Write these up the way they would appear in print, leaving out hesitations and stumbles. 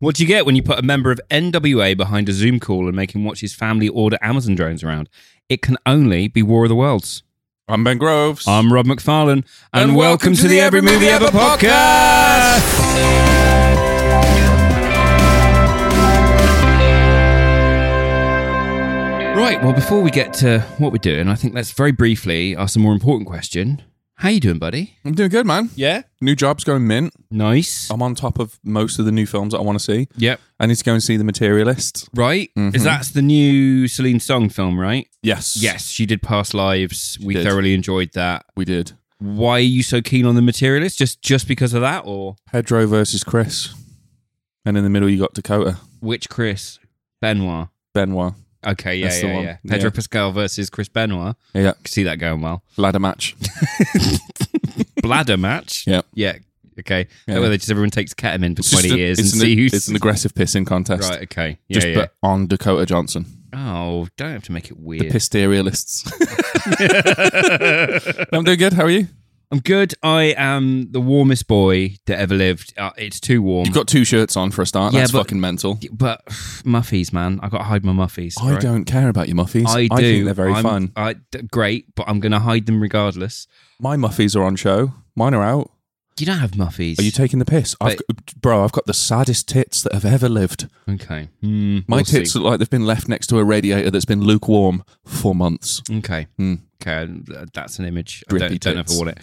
What do you get when you put a member of NWA behind a Zoom call and make him watch his family order Amazon drones around? It can only be War of the Worlds. I'm Ben Groves. I'm Rob McFarlane. And welcome to the Every Movie Ever podcast! Right, well, before we get to what we're doing, I think let's very briefly ask a more important question. How you doing, buddy? I'm doing good, man. Yeah? New job's going mint. Nice. I'm on top of most of the new films that I want to see. Yep. I need to go and see The Materialist. Right? Mhm. Is that the new Celine Song film, right? Yes. Yes, she did Past Lives. We did. thoroughly enjoyed that. We did. Why are you so keen on The Materialist? Just because of that, or Pedro versus Chris. And in the middle, you got Dakota. which Chris? Benoit. Benoit. Okay, That's the one. yeah. Pedro Yeah. Pascal versus Chris Benoit. Yeah. I can see that going well. Ladder match. Bladder match. Yep. Yeah. Okay. Yeah. That way, just everyone takes ketamine for It's just 20 years and see who's it's an aggressive pissing contest. right. Okay. Yeah. Just yeah. put on Dakota Johnson. Oh, don't have to make it The weird. Pisterialists. I'm doing good. How are you? I'm good. I am the warmest boy that ever lived. It's too warm. You've got two shirts on for a start. Yeah, That's but- fucking mental. But Muffies, man. I got to hide my Muffies. I right? don't care about your muffies. I do. think they're very fun. Great, but I'm going to hide them regardless. My muffies are on show. Mine are out. You don't have Muffies. Are you taking the piss? I've got the saddest tits that have ever lived. Okay. My We'll tits see. look like they've been left next to a radiator that's been lukewarm for months. Okay. Hmm. Okay. That's an image. Drippy I don't ever tits. want it.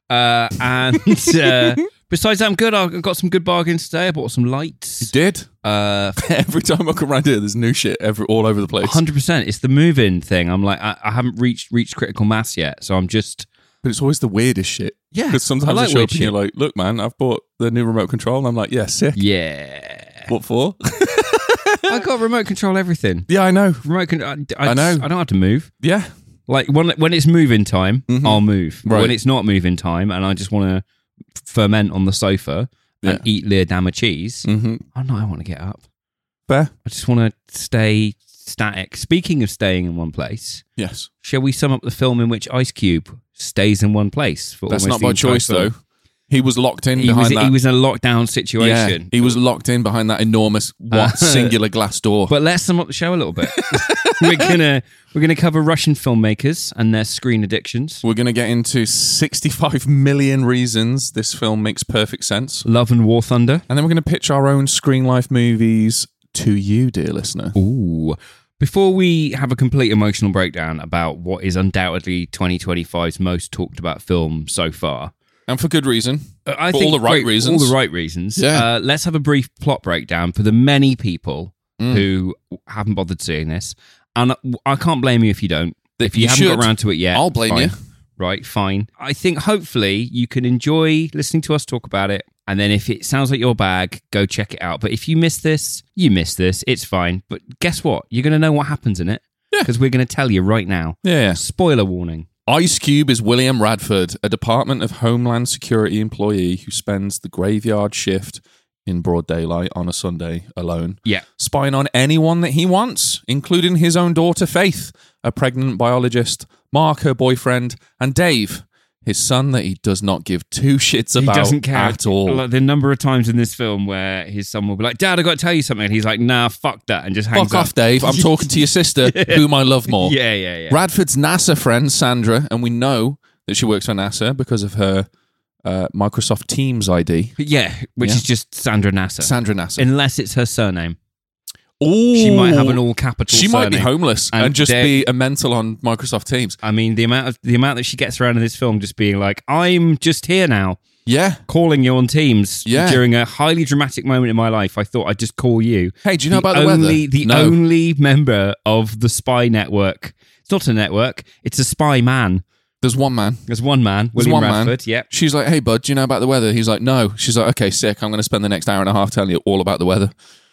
And besides that, I'm good. I've got some good bargains today. I bought some You lights. did? Every time I come around here, there's new shit all over the place. 100%. It's the move-in thing. I'm like, I haven't reached critical mass yet, so I'm just... But it's always the weirdest shit. Yeah. Because sometimes I like I show weird up and you're shit. like, look, man, I've bought the new remote control. And I'm like, yeah, sick. Yeah. What for? I got remote control everything. Yeah, I know. Remote I know. I don't have to move. Yeah. Like when it's moving time, I'll move. But Right. when it's not moving time and I just want to ferment on the sofa and eat Leerdammer cheese, Mm-hmm. I want to get up. Fair? I just want to stay static. Speaking of staying in one place, Yes. shall we sum up the film in which Ice Cube stays in one place for That's almost not by the entire choice, film? though. He was locked in He behind that. was in a lockdown Yeah, situation. he was locked in behind that enormous singular glass door. But let's sum up the show a little bit. we're gonna cover Russian filmmakers and their screen addictions. We're going to get into 65 million reasons this film makes perfect sense. Love and War Thunder. And then we're going to pitch our own Screen Life movies to you, dear listener. Ooh. Before we have a complete emotional breakdown about what is undoubtedly 2025's most talked about film so far, And for good reason. I For think all the right reasons. All the right reasons. Yeah. Let's have a brief plot breakdown for the many people Mm. who haven't bothered seeing this. And I can't blame you if you don't. If you You haven't should. got around to it yet, I'll blame fine. you. Right, fine. I think hopefully you can enjoy listening to us talk about it. And then if it sounds like your bag, go check it out. But if you miss this, you miss this. It's fine. But guess what? You're going to know what happens in it. Yeah. Because we're going to tell you right now. Yeah. Spoiler warning. Ice Cube is William Radford, a Department of Homeland Security employee who spends the graveyard shift in broad daylight on a Sunday alone, Yeah. spying on anyone that he wants, including his own daughter Faith, a pregnant biologist, Mark, her boyfriend, and Dave, his son that he does not give two shits about He doesn't care at all. Like the number of times in this film where his son will be like, "Dad, I got to tell you something." And he's like, "Nah, fuck that," and just hangs Fuck up. off, Dave. I'm talking to your sister, whom I love more. Yeah. Radford's NASA friend, Sandra, and we know that she works for NASA because of her Microsoft Teams ID. Yeah, which Yeah. is just Sandra Nasser. Sandra NASA. Unless it's her surname. Ooh. She might have an all capital She might be surname. homeless And and just there- be a mental on Microsoft Teams. I mean, the amount that she gets around in this film just being like, "I'm just here now, Yeah. calling you on Teams Yeah. during a highly dramatic moment in my life. I thought I'd just call you." Hey, do you know about the weather? The No. only member of the spy network. It's not a network. It's a spy man. There's one man. There's one man, There's William one man. Radford. Yep. She's like, hey, bud, do you know about the weather? He's like, no. She's like, okay, sick. I'm going to spend the next hour and a half telling you all about the weather.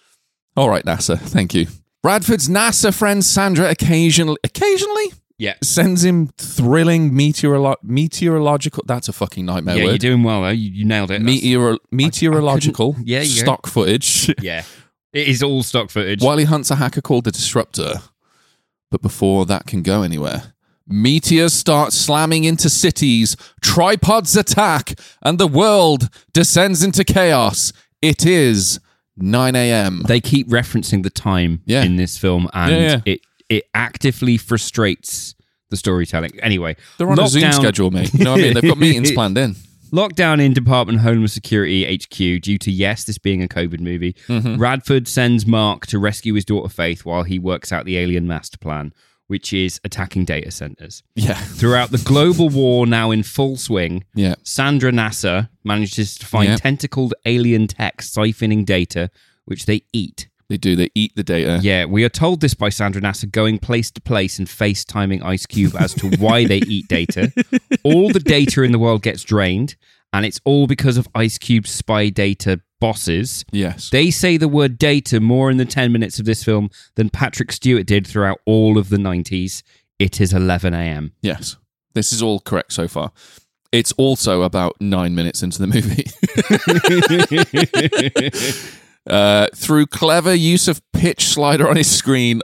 All right, NASA. Thank you. Radford's NASA friend Sandra occasionally Yeah. sends him thrilling meteorological. That's a fucking nightmare Yeah, word. you're doing well though. You nailed it. Meteorological Yeah, you go. stock footage Yeah. It is all stock footage. while he hunts a hacker called the Disruptor. But before that can go anywhere, meteors start slamming into cities, tripods attack, and the world descends into chaos. It is 9 a.m. They keep referencing the time Yeah. in this film, and Yeah. it actively frustrates the storytelling. Anyway, They're on a Zoom lockdown- schedule, mate. You know what I mean? They've got meetings planned in. Lockdown in Department of Homeland Security HQ due to, yes, this being a COVID movie. Mm-hmm. Radford sends Mark to rescue his daughter Faith while he works out the alien master plan, which is attacking data centers. Yeah. Throughout the global war now in full swing, Yeah. Sandra NASA manages to find Yeah. tentacled alien tech siphoning data, which they eat. They do. They eat the data. Yeah, we are told this by Sandra NASA going place to place and FaceTiming Ice Cube as to why they eat data. All the data in the world gets drained, and it's all because of Ice Cube's spy data bosses. Yes. They say the word data more in the 10 minutes of this film than Patrick Stewart did throughout all of the 90s. It is 11 a.m. Yes. This is all correct so far. It's also about 9 minutes into the movie. Through clever use of pitch slider on his screen.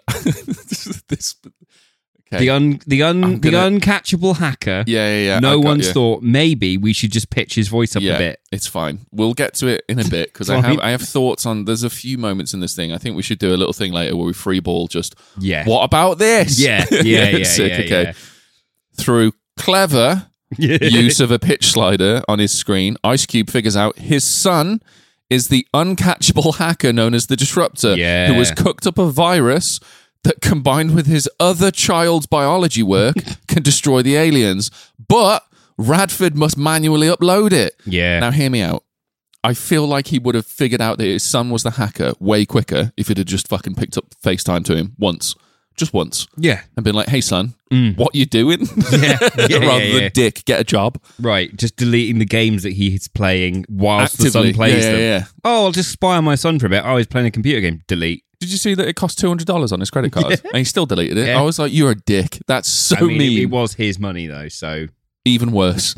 this. Okay. The uncatchable hacker. Yeah. No I got one's you. thought maybe we should just pitch his voice up Yeah, a bit. it's fine. We'll get to it in a bit because Fine. I have thoughts on. There's a few moments in this thing. I think we should do a little thing later where we freeball just. Yeah. What about this? Yeah. Sick, okay. Through clever use of a pitch slider on his screen, Ice Cube figures out his son is the uncatchable hacker known as the Disruptor, Yeah. who has cooked up a virus that, combined with his other child's biology work, can destroy the aliens. But Radford must manually upload it. Yeah. Now, hear me out. I feel like he would have figured out that his son was the hacker way quicker if he'd have just fucking picked up FaceTime to him once. Just once. Yeah. And been like, hey, son, what you doing? Yeah. Rather than dick, get a job. Right. Just deleting the games that he is playing whilst the Actively. son plays Yeah, them. yeah. Oh, I'll just spy on my son for a bit. Oh, he's playing a computer game. Delete. Did you see that it cost $200 on his credit card? And he still deleted it. Yeah. I was like, you're a dick. That's so I mean, mean. it was his money, though, so... Even worse.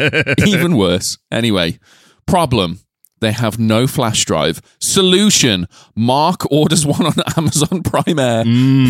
Even worse. Anyway, problem. They have no flash drive. Solution. Mark orders one on Amazon Prime Air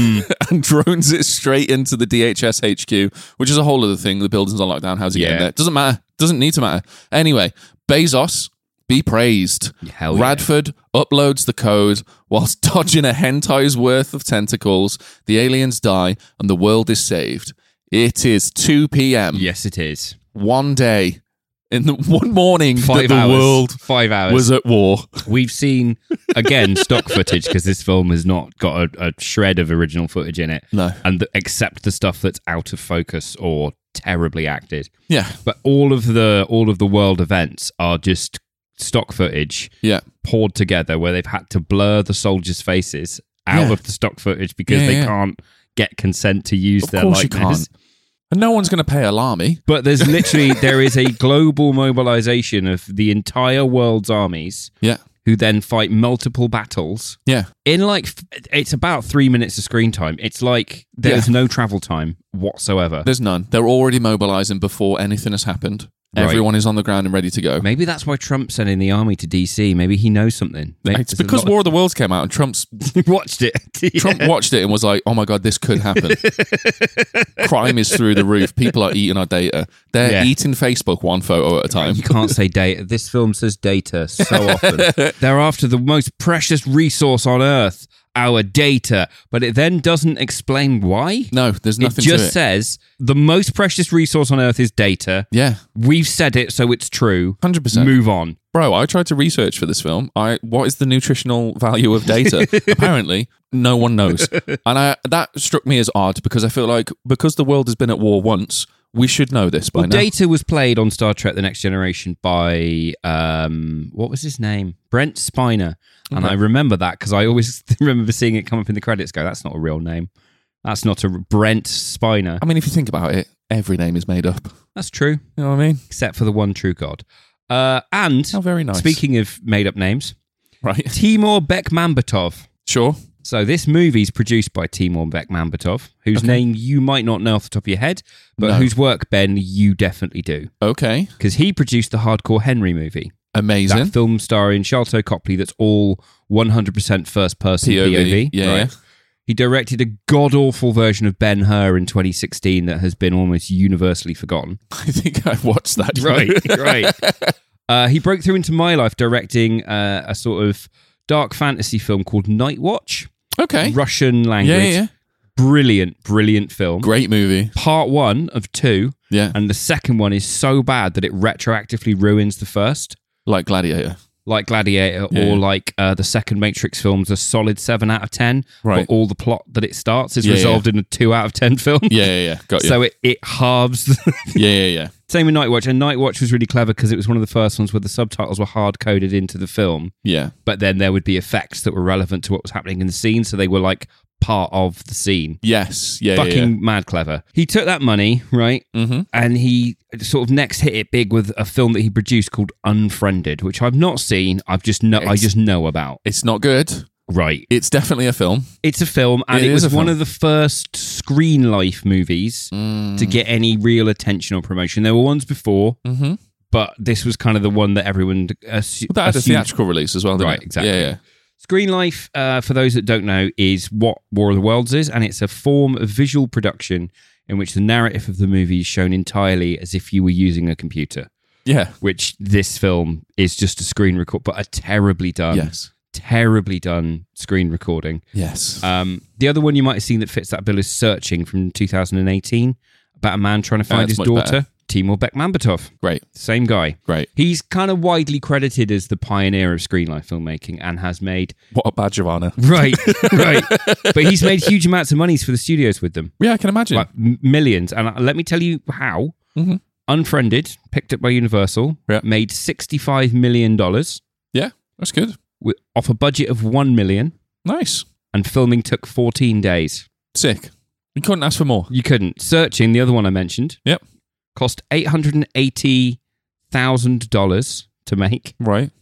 and drones it straight into the DHS HQ, which is a whole other thing. The building's on lockdown. How's he getting there? Doesn't matter. Doesn't need to matter. Anyway, Bezos, be praised. Hell yeah. Radford uploads the code whilst dodging a hentai's worth of tentacles. The aliens die and the world is saved. It is 2 p.m. Yes, it is. One day. In the one morning 5 that the hours. world 5 hours. was at war. We've seen, again, stock footage because this film has not got a shred of original footage in it. No. And except the stuff that's out of focus or terribly acted. Yeah. But all of the world events are just stock footage Yeah. poured together where they've had to blur the soldiers' faces out Yeah. of the stock footage because Yeah, they yeah. can't get consent to use Of their course you likeness. can't. And no one's going to pay Alarmy. But there is a global mobilization of the entire world's armies Yeah. who then fight multiple battles Yeah. in it's about 3 minutes of screen time. It's like there's no travel time whatsoever. There's none. They're already mobilizing before anything has happened. Right. Everyone is on the ground and ready to go. Maybe that's why Trump's sending the army to DC. Maybe he knows something. Maybe It's because War of the Worlds came out and Trump watched it. watched it and was like, oh my God, this could happen. Crime is through the roof. People are eating our data. They're eating Facebook one photo at a time. You can't say data. This film says data so often. They're after the most precious resource on Earth, our data. But it then doesn't explain why. No, there's It nothing just to it. says the most precious resource on Earth is data. Yeah, We've said it, so it's true. 100%. Move on. Bro, I tried to research for this film. What is the nutritional value of data? Apparently, no one knows. And that struck me as odd because I feel like because the world has been at war once, we should know this by now. Data was played on Star Trek The Next Generation by, what was his name? Brent Spiner. And I remember that because I always remember seeing it come up in the credits go, that's not a real name. That's not a Brent Spiner. I mean, if you think about it, every name is made up. That's true. You know what I mean? Except for the one true God. And Oh, very nice. speaking of made-up names, Right. Timur Bekmambetov. Sure. So this movie's produced by Timur Bekmambetov, whose name you might not know off the top of your head, but No. whose work, Ben, you definitely do. Okay. Because he produced the Hardcore Henry movie. Amazing. That film starring Sharlto Copley that's all 100% first-person POV. Yeah, yeah. He directed a god-awful version of Ben-Hur in 2016 that has been almost universally forgotten. I think I watched that. Right. He broke through into my life directing a sort of dark fantasy film called Night Watch. Okay. Russian language. Yeah. Brilliant film. Great movie. Part 1 of 2. Yeah. And the second one is so bad that it retroactively ruins the first. Like Gladiator. Like Gladiator or like the second Matrix film's a solid 7 out of 10. Right. But all the plot that it starts is resolved in a 2 out of 10 film. Yeah. Got you. So it halves. Yeah. Same with Night Watch. And Night Watch was really clever because it was one of the first ones where the subtitles were hard-coded into the film. Yeah. But then there would be effects that were relevant to what was happening in the scene. So they were like part of the scene. Yes. Yeah. Fucking mad clever. He took that money, right? Mm-hmm. And he sort of next hit it big with a film that he produced called Unfriended, which I've not seen. I just know about. It's not good. Right. It's definitely a film. It's a film, and it was one of the first Screen Life movies to get any real attention or promotion. There were ones before, but this was kind of the one that everyone That had a theatrical release as well, didn't it? Right, exactly. Yeah. Screen Life, for those that don't know, is what War of the Worlds is, and it's a form of visual production in which the narrative of the movie is shown entirely as if you were using a computer. Yeah. Which this film is just a screen record, but a terribly done screen recording. Yes. The other one you might have seen that fits that bill is Searching from 2018, about a man trying to find his daughter. Better. Timur Bekmambetov. Great. Same guy. Great. He's kind of widely credited as the pioneer of Screen Life filmmaking and has made... What a badge of honor. Right. But he's made huge amounts of monies for the studios with them. Yeah, I can imagine. Like millions. And let me tell you how. Mm-hmm. Unfriended, picked up by Universal, made $65 million. Yeah, that's good. Off a budget of $1 million. Nice. And filming took 14 days. Sick. You couldn't ask for more. You couldn't. Searching, the other one I mentioned. Yep. Cost $880,000 to make. Right.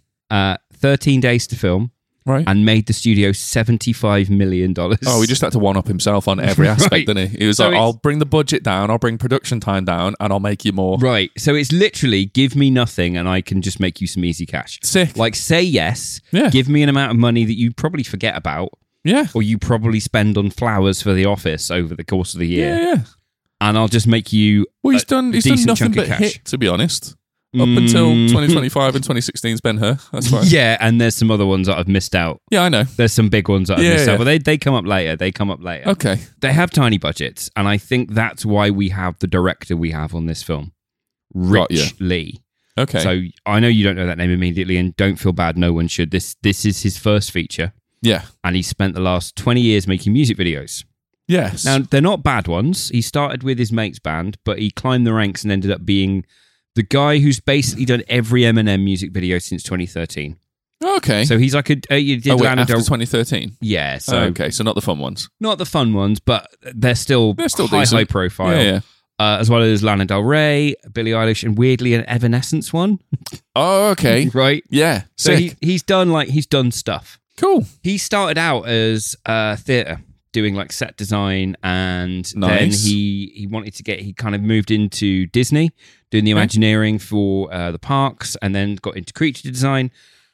13 days to film. Right. And made the studio $75 million. Oh, he just had to one-up himself on every aspect, didn't he? He was like, I'll bring the budget down, I'll bring production time down, and I'll make you more. Right. So it's literally, give me nothing and I can just make you some easy cash. Sick. Like, say yes. Yeah. Give me an amount of money that you probably forget about. Yeah. Or you probably spend on flowers for the office over the course of the year. Yeah. And I'll just make you he's done nothing but hit, to be honest. Up until 2025 and 2016's Ben-Hur. That's fine. Yeah, and there's some other ones that I've missed out. Yeah, I know. There's some big ones that I've missed out, but they come up later. Okay. They have tiny budgets, and I think that's why we have the director we have on this film, Rich Lee. Okay. So I know you don't know that name immediately, and don't feel bad. No one should. This is his first feature. Yeah. And he spent the last 20 years making music videos. Yes. Now, they're not bad ones. He started with his mate's band, but he climbed the ranks and ended up being the guy who's basically done every Eminem music video since 2013. Okay. So he's like after 2013? Yeah. So okay, so not the fun ones. Not the fun ones, but they're still high profile. Yeah. As well as Lana Del Rey, Billie Eilish, and weirdly an Evanescence one. Oh, okay. Right. Yeah. So he's done stuff. Cool. He started out as theatre, doing like set design, and then he wanted to he kind of moved into Disney, doing the Imagineering for the parks, and then got into creature design.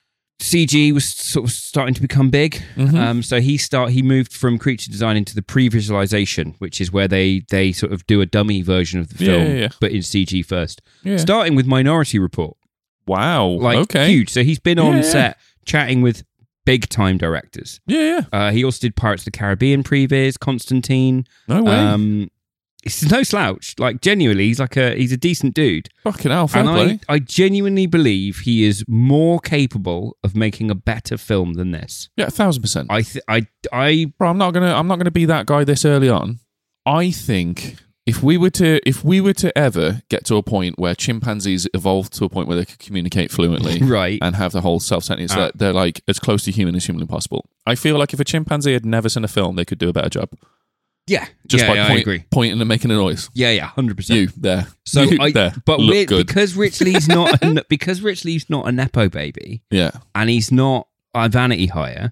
CG was sort of starting to become big, so he moved from creature design into the pre-visualization, which is where they sort of do a dummy version of the film, but in CG first. Yeah. Starting with Minority Report. Wow, huge. So he's been on set chatting with big time directors. Yeah. He also did Pirates of the Caribbean previs, Constantine. No way. He's no slouch. Like, genuinely, he's a decent dude. Fucking hell, fair play. I genuinely believe he is more capable of making a better film than this. Yeah, 1,000%. Bro, I'm not gonna be that guy this early on. I think if we were to ever get to a point where chimpanzees evolve to a point where they can communicate fluently, right, and have the whole self-sentence that they're like as close to human as humanly possible, I feel like if a chimpanzee had never seen a film, they could do a better job. Yeah, just by I agree. Pointing and making a noise. Yeah, 100%. You there. So you there. But look good. because Rich Lee's not a nepo baby. Yeah, and he's not a vanity hire.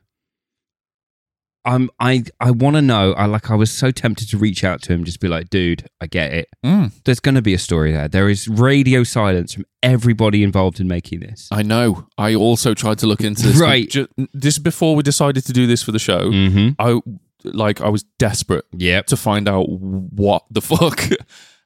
I want to know. I was so tempted to reach out to him, just be like, dude, I get it. There's going to be a story there. There is radio silence from everybody involved in making this. I know. I also tried to look into this. Right. This before we decided to do this for the show. I was desperate to find out what the fuck.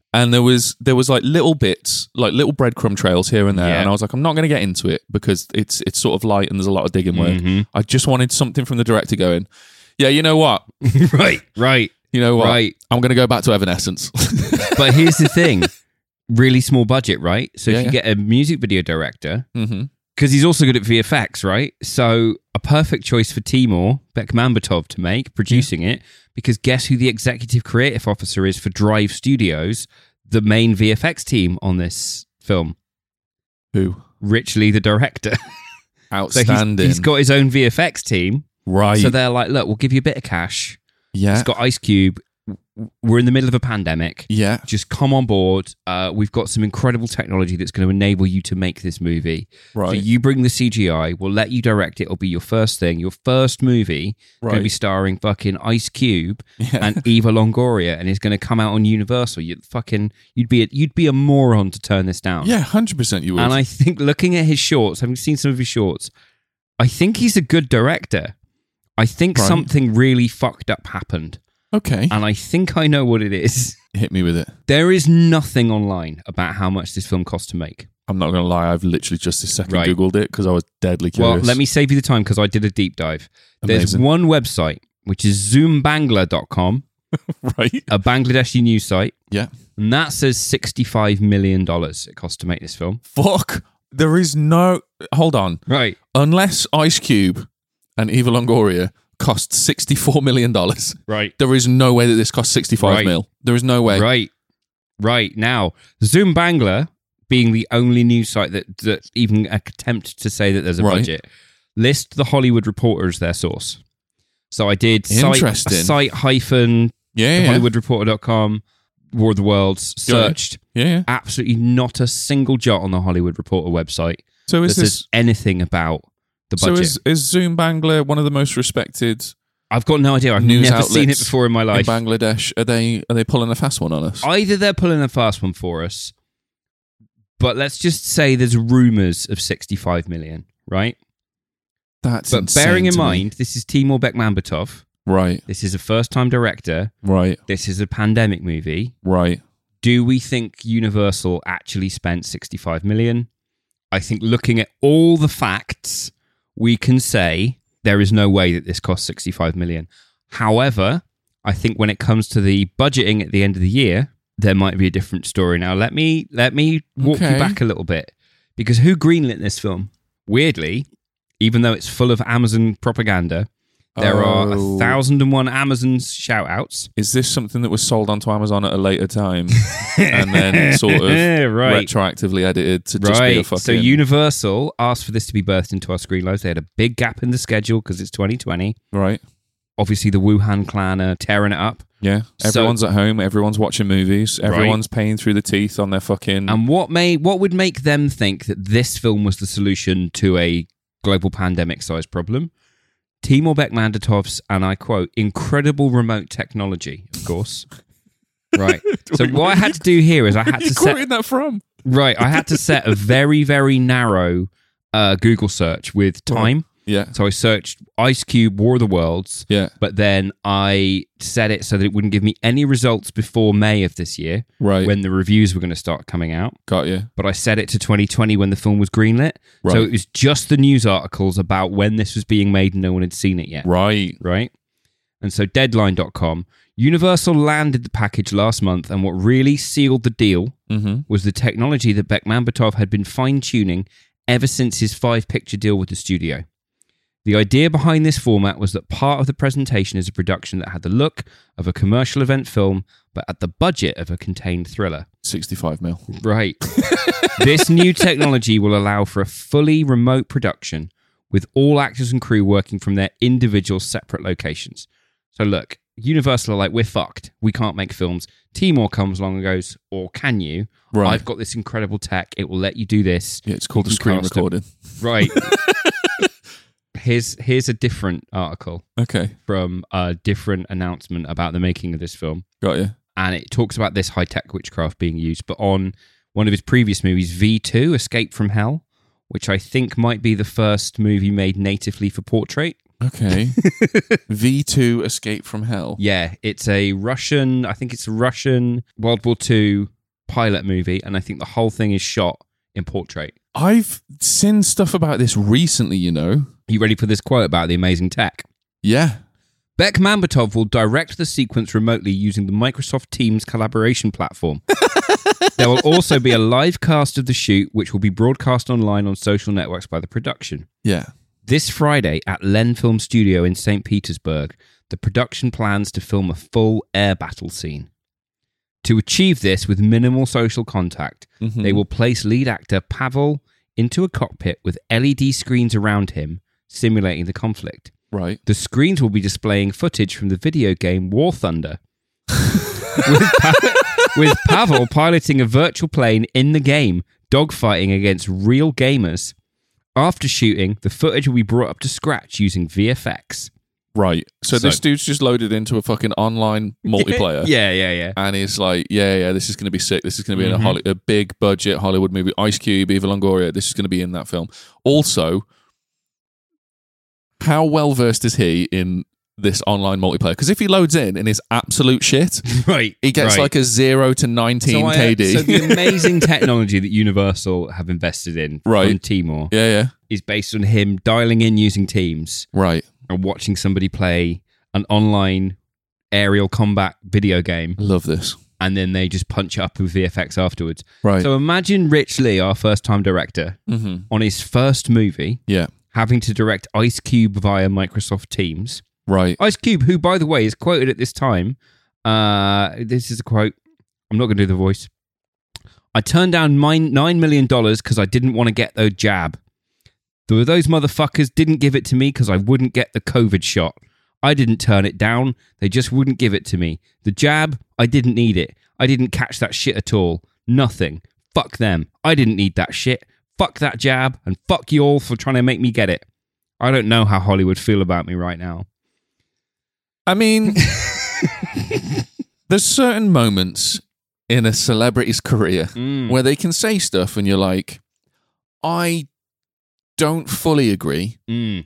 And there was like little bits, like little breadcrumb trails here and there. Yeah. And I was like, I'm not going to get into it because it's sort of light and there's a lot of digging work. I just wanted something from the director going, yeah, you know what? Right. You know what? Right. I'm going to go back to Evanescence. But here's the thing. Really small budget, right? So if Yeah, you yeah. get a music video director, Mm-hmm. because he's also good at VFX, right? So a perfect choice for Timur Bekmambetov to make, producing it, because guess who the executive creative officer is for Drive Studios, the main VFX team on this film? Who? Rich Lee, the director. So Outstanding. he's got his own VFX team. right. So they're like, look, we'll give you a bit of cash. yeah. It's got Ice Cube. We're in the middle of a pandemic. Yeah. Just come on board. We've got some incredible technology that's going to enable you to make this movie. Right. So you bring the CGI. We'll let you direct it. It'll be your first thing. Your first movie going to be Right. starring fucking Ice Cube Yeah. and Eva Longoria, and it's going to come out on Universal. You'd be a moron to turn this down. Yeah, 100% you would. And I think looking at his shorts, having seen some of his shorts, I think he's a good director. I think Right. something really fucked up happened. okay. And I think I know what it is. Hit me with it. There is nothing online about how much this film cost to make. I'm not going to lie. I've literally just this second Right. Googled it because I was deadly curious. Well, let me save you the time because I did a deep dive. There's Amazing. one website, which is zoombangla.com, Right. a Bangladeshi news site, Yeah. and that says $65 million it cost to make this film. Fuck. There is no... Hold on. Right. Unless Ice Cube and Eva Longoria cost $64 million, Right. there is no way that this cost 65 Right. mil. There is no way. Right. Now, Zoom Bangla, being the only news site that even attempt to say that there's a Right. budget, list the Hollywood Reporter as their source. So I did Interesting. site hyphen Yeah, yeah. HollywoodReporter.com, War of the Worlds, searched. Yeah. Absolutely not a single jot on the Hollywood Reporter website So that is this... says anything about the So budget. is Zoom Bangla one of the most respected I've got no idea. I've news never seen it outlets before in my in life. Bangladesh? Are they pulling a fast one on us? Either they're pulling a fast one for us, but let's just say there's rumours of 65 million, right? That's But insane bearing in to me. mind, this is Timur Bekmambetov. Right. This is a first-time director. Right. This is a pandemic movie. Right. Do we think Universal actually spent 65 million? I think looking at all the facts, we can say there is no way that this cost 65 million. However, I think when it comes to the budgeting at the end of the year, there might be a different story. Now, let me walk you Okay. back a little bit, because who greenlit this film? Weirdly, even though it's full of Amazon propaganda, there are Oh. 1,001 Amazon shout-outs. Is this something that was sold onto Amazon at a later time and then sort of Right. retroactively edited to just be a Right. fucking... So Universal asked for this to be birthed into our screen lives. They had a big gap in the schedule because it's 2020. Right. Obviously, the Wuhan clan are tearing it up. Yeah. So- Everyone's at home. Everyone's watching movies. Everyone's paying through the teeth on their fucking... And what would make them think that this film was the solution to a global pandemic-sized problem? Timur Bekmambetov's, and I quote, incredible remote technology, of course. Right. So what I had to do here is I had you to set... quoting that from? Right. I had to set a very, very narrow Google search with time. Yeah. So I searched Ice Cube, War of the Worlds, Yeah. but then I set it so that it wouldn't give me any results before May of this year, Right. when the reviews were going to start coming out. Got you. But I set it to 2020 when the film was greenlit. Right. So it was just the news articles about when this was being made and no one had seen it yet. Right. Right? And so Deadline.com, Universal landed the package last month, and what really sealed the deal Mm-hmm. was the technology that Bekmambetov had been fine-tuning ever since his 5-picture deal with the studio. The idea behind this format was that part of the presentation is a production that had the look of a commercial event film, but at the budget of a contained thriller. 65 mil. Right. This new technology will allow for a fully remote production with all actors and crew working from their individual separate locations. So look, Universal are like, we're fucked. We can't make films. Timur comes along and goes, or can you? Right. I've got this incredible tech. It will let you do this. Yeah, it's called You a can screen cast 'em. recording. Right. Here's a different article Okay. from a different announcement about the making of this film. Got you. And it talks about this high-tech witchcraft being used. But on one of his previous movies, V2, Escape from Hell, which I think might be the first movie made natively for portrait. Okay. V2 Escape from Hell. Yeah, it's a Russian, I think it's a Russian World War II pilot movie, and I think the whole thing is shot in portrait. I've seen stuff about this recently, you know. Are you ready for this quote about the amazing tech? Yeah. Bek Mambatov will direct the sequence remotely using the Microsoft Teams collaboration platform. There will also be a live cast of the shoot, which will be broadcast online on social networks by the production. Yeah. This Friday at Len Film Studio in St. Petersburg, the production plans to film a full air battle scene. To achieve this with minimal social contact, they will place lead actor Pavel into a cockpit with LED screens around him, simulating the conflict. Right. The screens will be displaying footage from the video game War Thunder, with Pavel piloting a virtual plane in the game, dogfighting against real gamers. After shooting, the footage will be brought up to scratch using VFX. Right. So this dude's just loaded into a fucking online multiplayer. Yeah. And he's like, yeah, this is going to be sick. This is going to be in a big budget Hollywood movie. Ice Cube, Eva Longoria, this is going to be in that film. Also, how well versed is he in this online multiplayer? Because if he loads in and is absolute shit, right, he gets like a 0 to 19 KD. So the amazing technology that Universal have invested in from Timor is based on him dialing in using Teams. Right. And watching somebody play an online aerial combat video game. Love this. And then they just punch it up with VFX afterwards. Right. So imagine Rich Lee, our first-time director, on his first movie, having to direct Ice Cube via Microsoft Teams. Right. Ice Cube, who, by the way, is quoted at this time. This is a quote. I'm not going to do the voice. I turned down $9 million because I didn't want to get the jab. Those motherfuckers didn't give it to me because I wouldn't get the COVID shot. I didn't turn it down. They just wouldn't give it to me. The jab, I didn't need it. I didn't catch that shit at all. Nothing. Fuck them. I didn't need that shit. Fuck that jab, and fuck you all for trying to make me get it. I don't know how Hollywood feel about me right now. I mean, there's certain moments in a celebrity's career where they can say stuff and you're like, I don't fully agree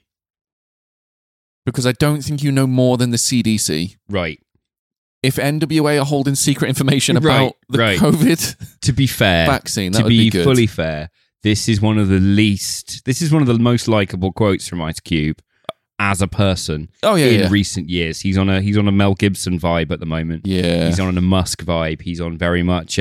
because I don't think you know more than the CDC. Right. If NWA are holding secret information about the COVID to be fair, vaccine, that would be good. To be fully fair, this is one of the most likable quotes from Ice Cube as a person in recent years. He's on a Mel Gibson vibe at the moment. Yeah. He's on a Musk vibe. He's on very much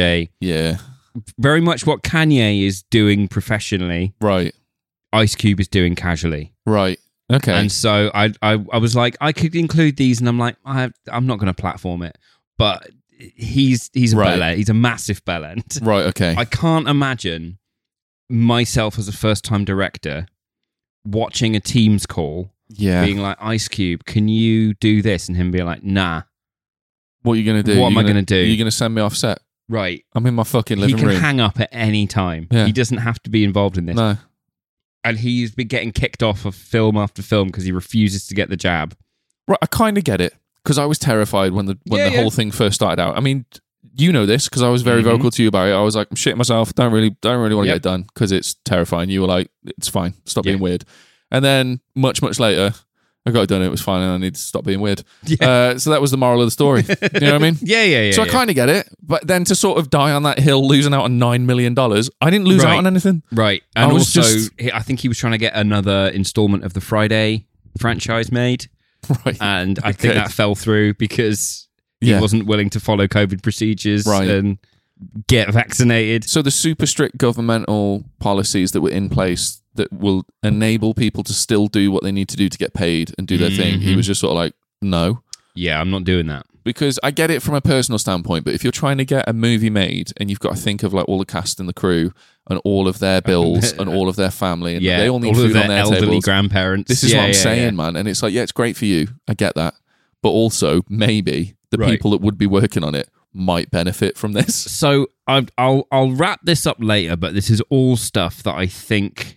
very much what Kanye is doing professionally. Right. Ice Cube is doing casually. Right. Okay. And so I was like, I could include these, and I'm like, I'm not going to platform it. But he's a bellend. He's a massive bellend. Right. Okay. I can't imagine myself as a first-time director watching a Teams call, being like, Ice Cube, can you do this? And him being like, nah. What are you going to do? What am I going to do? Are you going to send me off set? Right. I'm in my fucking living room. He can hang up at any time. Yeah. He doesn't have to be involved in this. No. And he's been getting kicked off of film after film because he refuses to get the jab. Right, I kind of get it because I was terrified when the whole thing first started out. I mean, you know this because I was very vocal to you about it. I was like, I'm shitting myself. Don't really want to get it done because it's terrifying. You were like, it's fine. Stop being weird. And then much later, I got it done. It was fine, and I need to stop being weird. Yeah. So that was the moral of the story. You know what I mean? Yeah. So I kind of get it, but then to sort of die on that hill, losing out on $9 million, I didn't lose out on anything. Right, and also, I think he was trying to get another installment of the Friday franchise made. Right, and I think that fell through because he wasn't willing to follow COVID procedures and get vaccinated. So the super strict governmental policies that were in place that will enable people to still do what they need to do to get paid and do their thing. He was just sort of like, no. Yeah, I'm not doing that. Because I get it from a personal standpoint, but if you're trying to get a movie made and you've got to think of like all the cast and the crew and all of their bills and all of their family and they all need food on their elderly tables. Grandparents. This is what I'm saying, man. And it's like, it's great for you. I get that. But also, maybe the people that would be working on it might benefit from this. So I'll wrap this up later, but this is all stuff that I think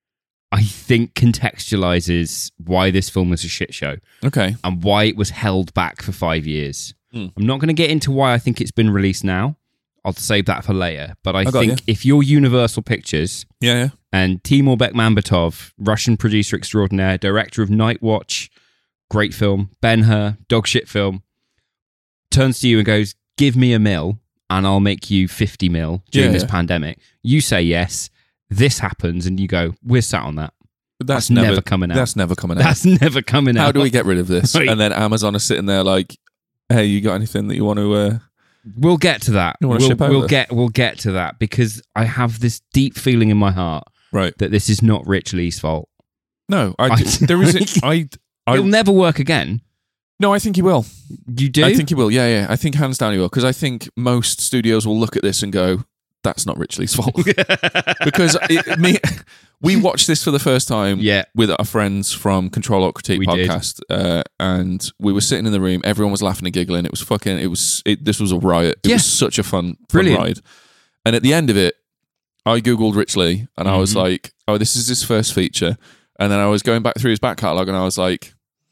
contextualizes why this film was a shit show. Okay. And why it was held back for 5 years. I'm not going to get into why I think it's been released now. I'll save that for later. But I think if you're Universal Pictures and Timur Bekmambetov, Russian producer extraordinaire, director of Night Watch, great film, Ben-Hur, dog shit film, turns to you and goes, give me $1 million, and I'll make you 50 mil during this Yeah. pandemic. You say yes, this happens, and you go, we're sat on that. That's never coming out. That's never coming out. That's never coming out. How do we get rid of this? Right. And then Amazon are sitting there like, hey, you got anything that you want to... We'll get to that. You wanna ship over? We'll get to that, because I have this deep feeling in my heart Right. that this is not Rich Lee's fault. No, there isn't... He'll never work again. No, I think he will. You do? I think he will. Yeah. I think hands down he will. Because I think most studios will look at this and go, that's not Rich Lee's fault. Because we watched this for the first time with our friends from Control Alt Critique podcast. And we were sitting in the room. Everyone was laughing and giggling. It was this was a riot. It was such a fun ride. And at the end of it, I Googled Rich Lee and I was like, oh, this is his first feature. And then I was going back through his back catalogue and I was like,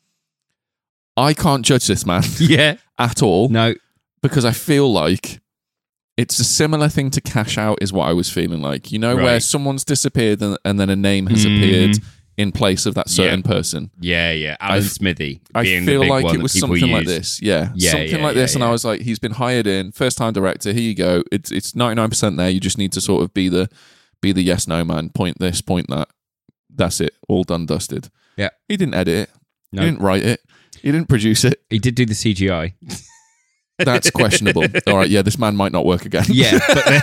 I can't judge this man at all. No. Because I feel like it's a similar thing to Cash Out is what I was feeling like. You know, where someone's disappeared and then a name has appeared in place of that certain person. Yeah. Alan Smithy. I being feel the big like one it was that people something like use. this. Something like this. And I was like, he's been hired in, first-time director. Here you go. It's 99% there. You just need to sort of be the yes-no man. Point this, point that. That's it. All done, dusted. Yeah. He didn't edit it. No. He didn't write it. He didn't produce it. He did do the CGI. That's questionable. All right, this man might not work again. Yeah,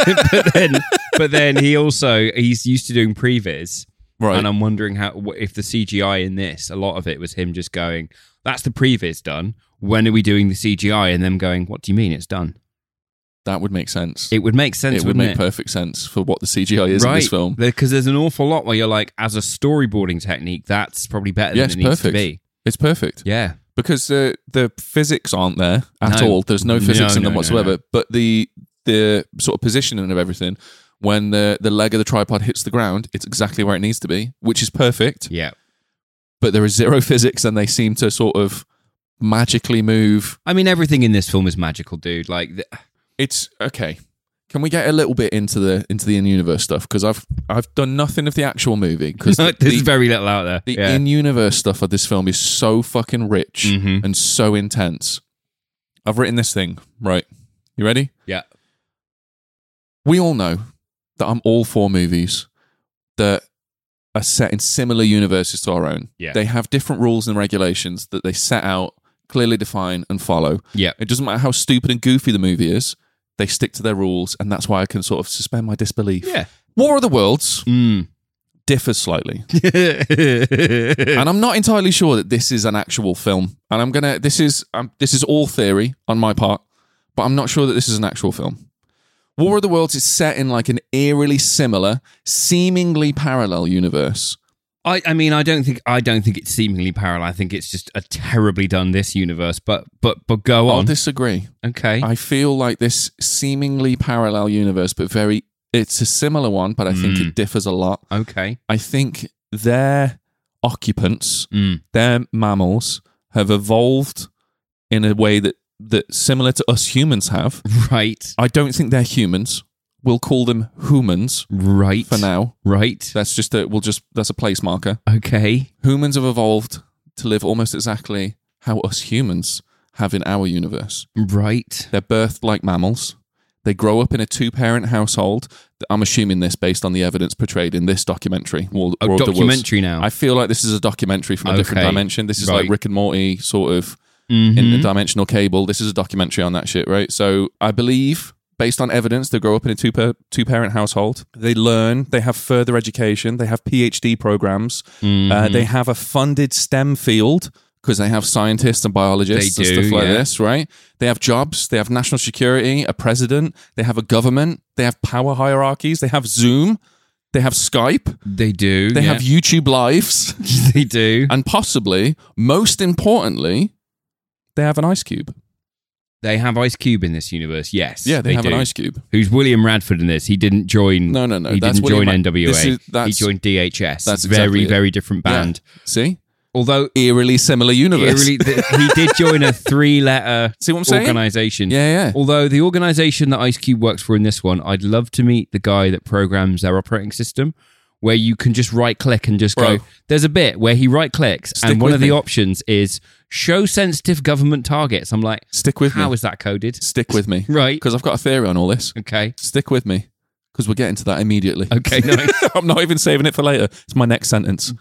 but then he's used to doing previs, right? And I'm wondering if the CGI in this, a lot of it was him just going, "That's the previs done. When are we doing the CGI?" And them going, "What do you mean it's done?" That would make sense. It would make sense. It would make perfect sense for what the CGI is in this film. Because there's an awful lot where you're like, as a storyboarding technique, that's probably better than it needs to be. It's perfect. Yeah. Because the physics aren't there at all. There's no physics in them whatsoever. No. But the sort of positioning of everything, when the leg of the tripod hits the ground, it's exactly where it needs to be, which is perfect. Yeah. But there is zero physics, and they seem to sort of magically move. I mean, everything in this film is magical, dude. Like, it's okay. Can we get a little bit into the in-universe stuff? Because I've done nothing of the actual movie. Because there's very little out there. The in-universe stuff of this film is so fucking rich and so intense. I've written this thing, right? You ready? Yeah. We all know that I'm all for movies that are set in similar universes to our own. Yeah. They have different rules and regulations that they set out, clearly define, and follow. Yeah. It doesn't matter how stupid and goofy the movie is. They stick to their rules, and that's why I can sort of suspend my disbelief. Yeah. War of the Worlds differs slightly. And I'm not entirely sure that this is an actual film. And this is all theory on my part, but I'm not sure that this is an actual film. War of the Worlds is set in like an eerily similar, seemingly parallel universe. I mean, I don't think it's seemingly parallel. I think it's just a terribly done this universe. But go on. I'll disagree. Okay. I feel like this seemingly parallel universe, but it's a similar one, but I think it differs a lot. Okay. I think their occupants, their mammals, have evolved in a way that similar to us humans have. Right. I don't think they're humans. We'll call them humans. Right. For now. Right. That's that's a place marker. Okay. Humans have evolved to live almost exactly how us humans have in our universe. Right. They're birthed like mammals. They grow up in a 2-parent household. I'm assuming this based on the evidence portrayed in this documentary. Documentary now. I feel like this is a documentary from a different dimension. This is like Rick and Morty sort of interdimensional cable. This is a documentary on that shit, right? So I believe, based on evidence, they grow up in a 2-parent household. They learn. They have further education. They have PhD programs. They have a funded STEM field, because they have scientists and biologists and stuff like this, right? They have jobs, they have national security, a president, they have a government, they have power hierarchies, they have Zoom, they have Skype. They do. They have YouTube Lives. They do. And possibly, most importantly, they have an ice cube. They have Ice Cube in this universe, yes. Yeah, they have an ice cube. Who's William Radford in this? He didn't join... No. He didn't join NWA. He joined DHS. That's very, very different band. Yeah. See? Although eerily similar universe. He did join a 3-letter organization. Yeah. Although the organization that Ice Cube works for in this one, I'd love to meet the guy that programs their operating system, where you can just right click and just Bro. go. There's a bit where he right clicks Stick and one with of the me. options is show sensitive government targets. I'm like, Stick with how me. is that coded? Stick with me. Right. Because I've got a theory on all this. Okay. Stick with me. Because we're getting to that immediately. Okay, nice. I'm not even saving it for later. It's my next sentence.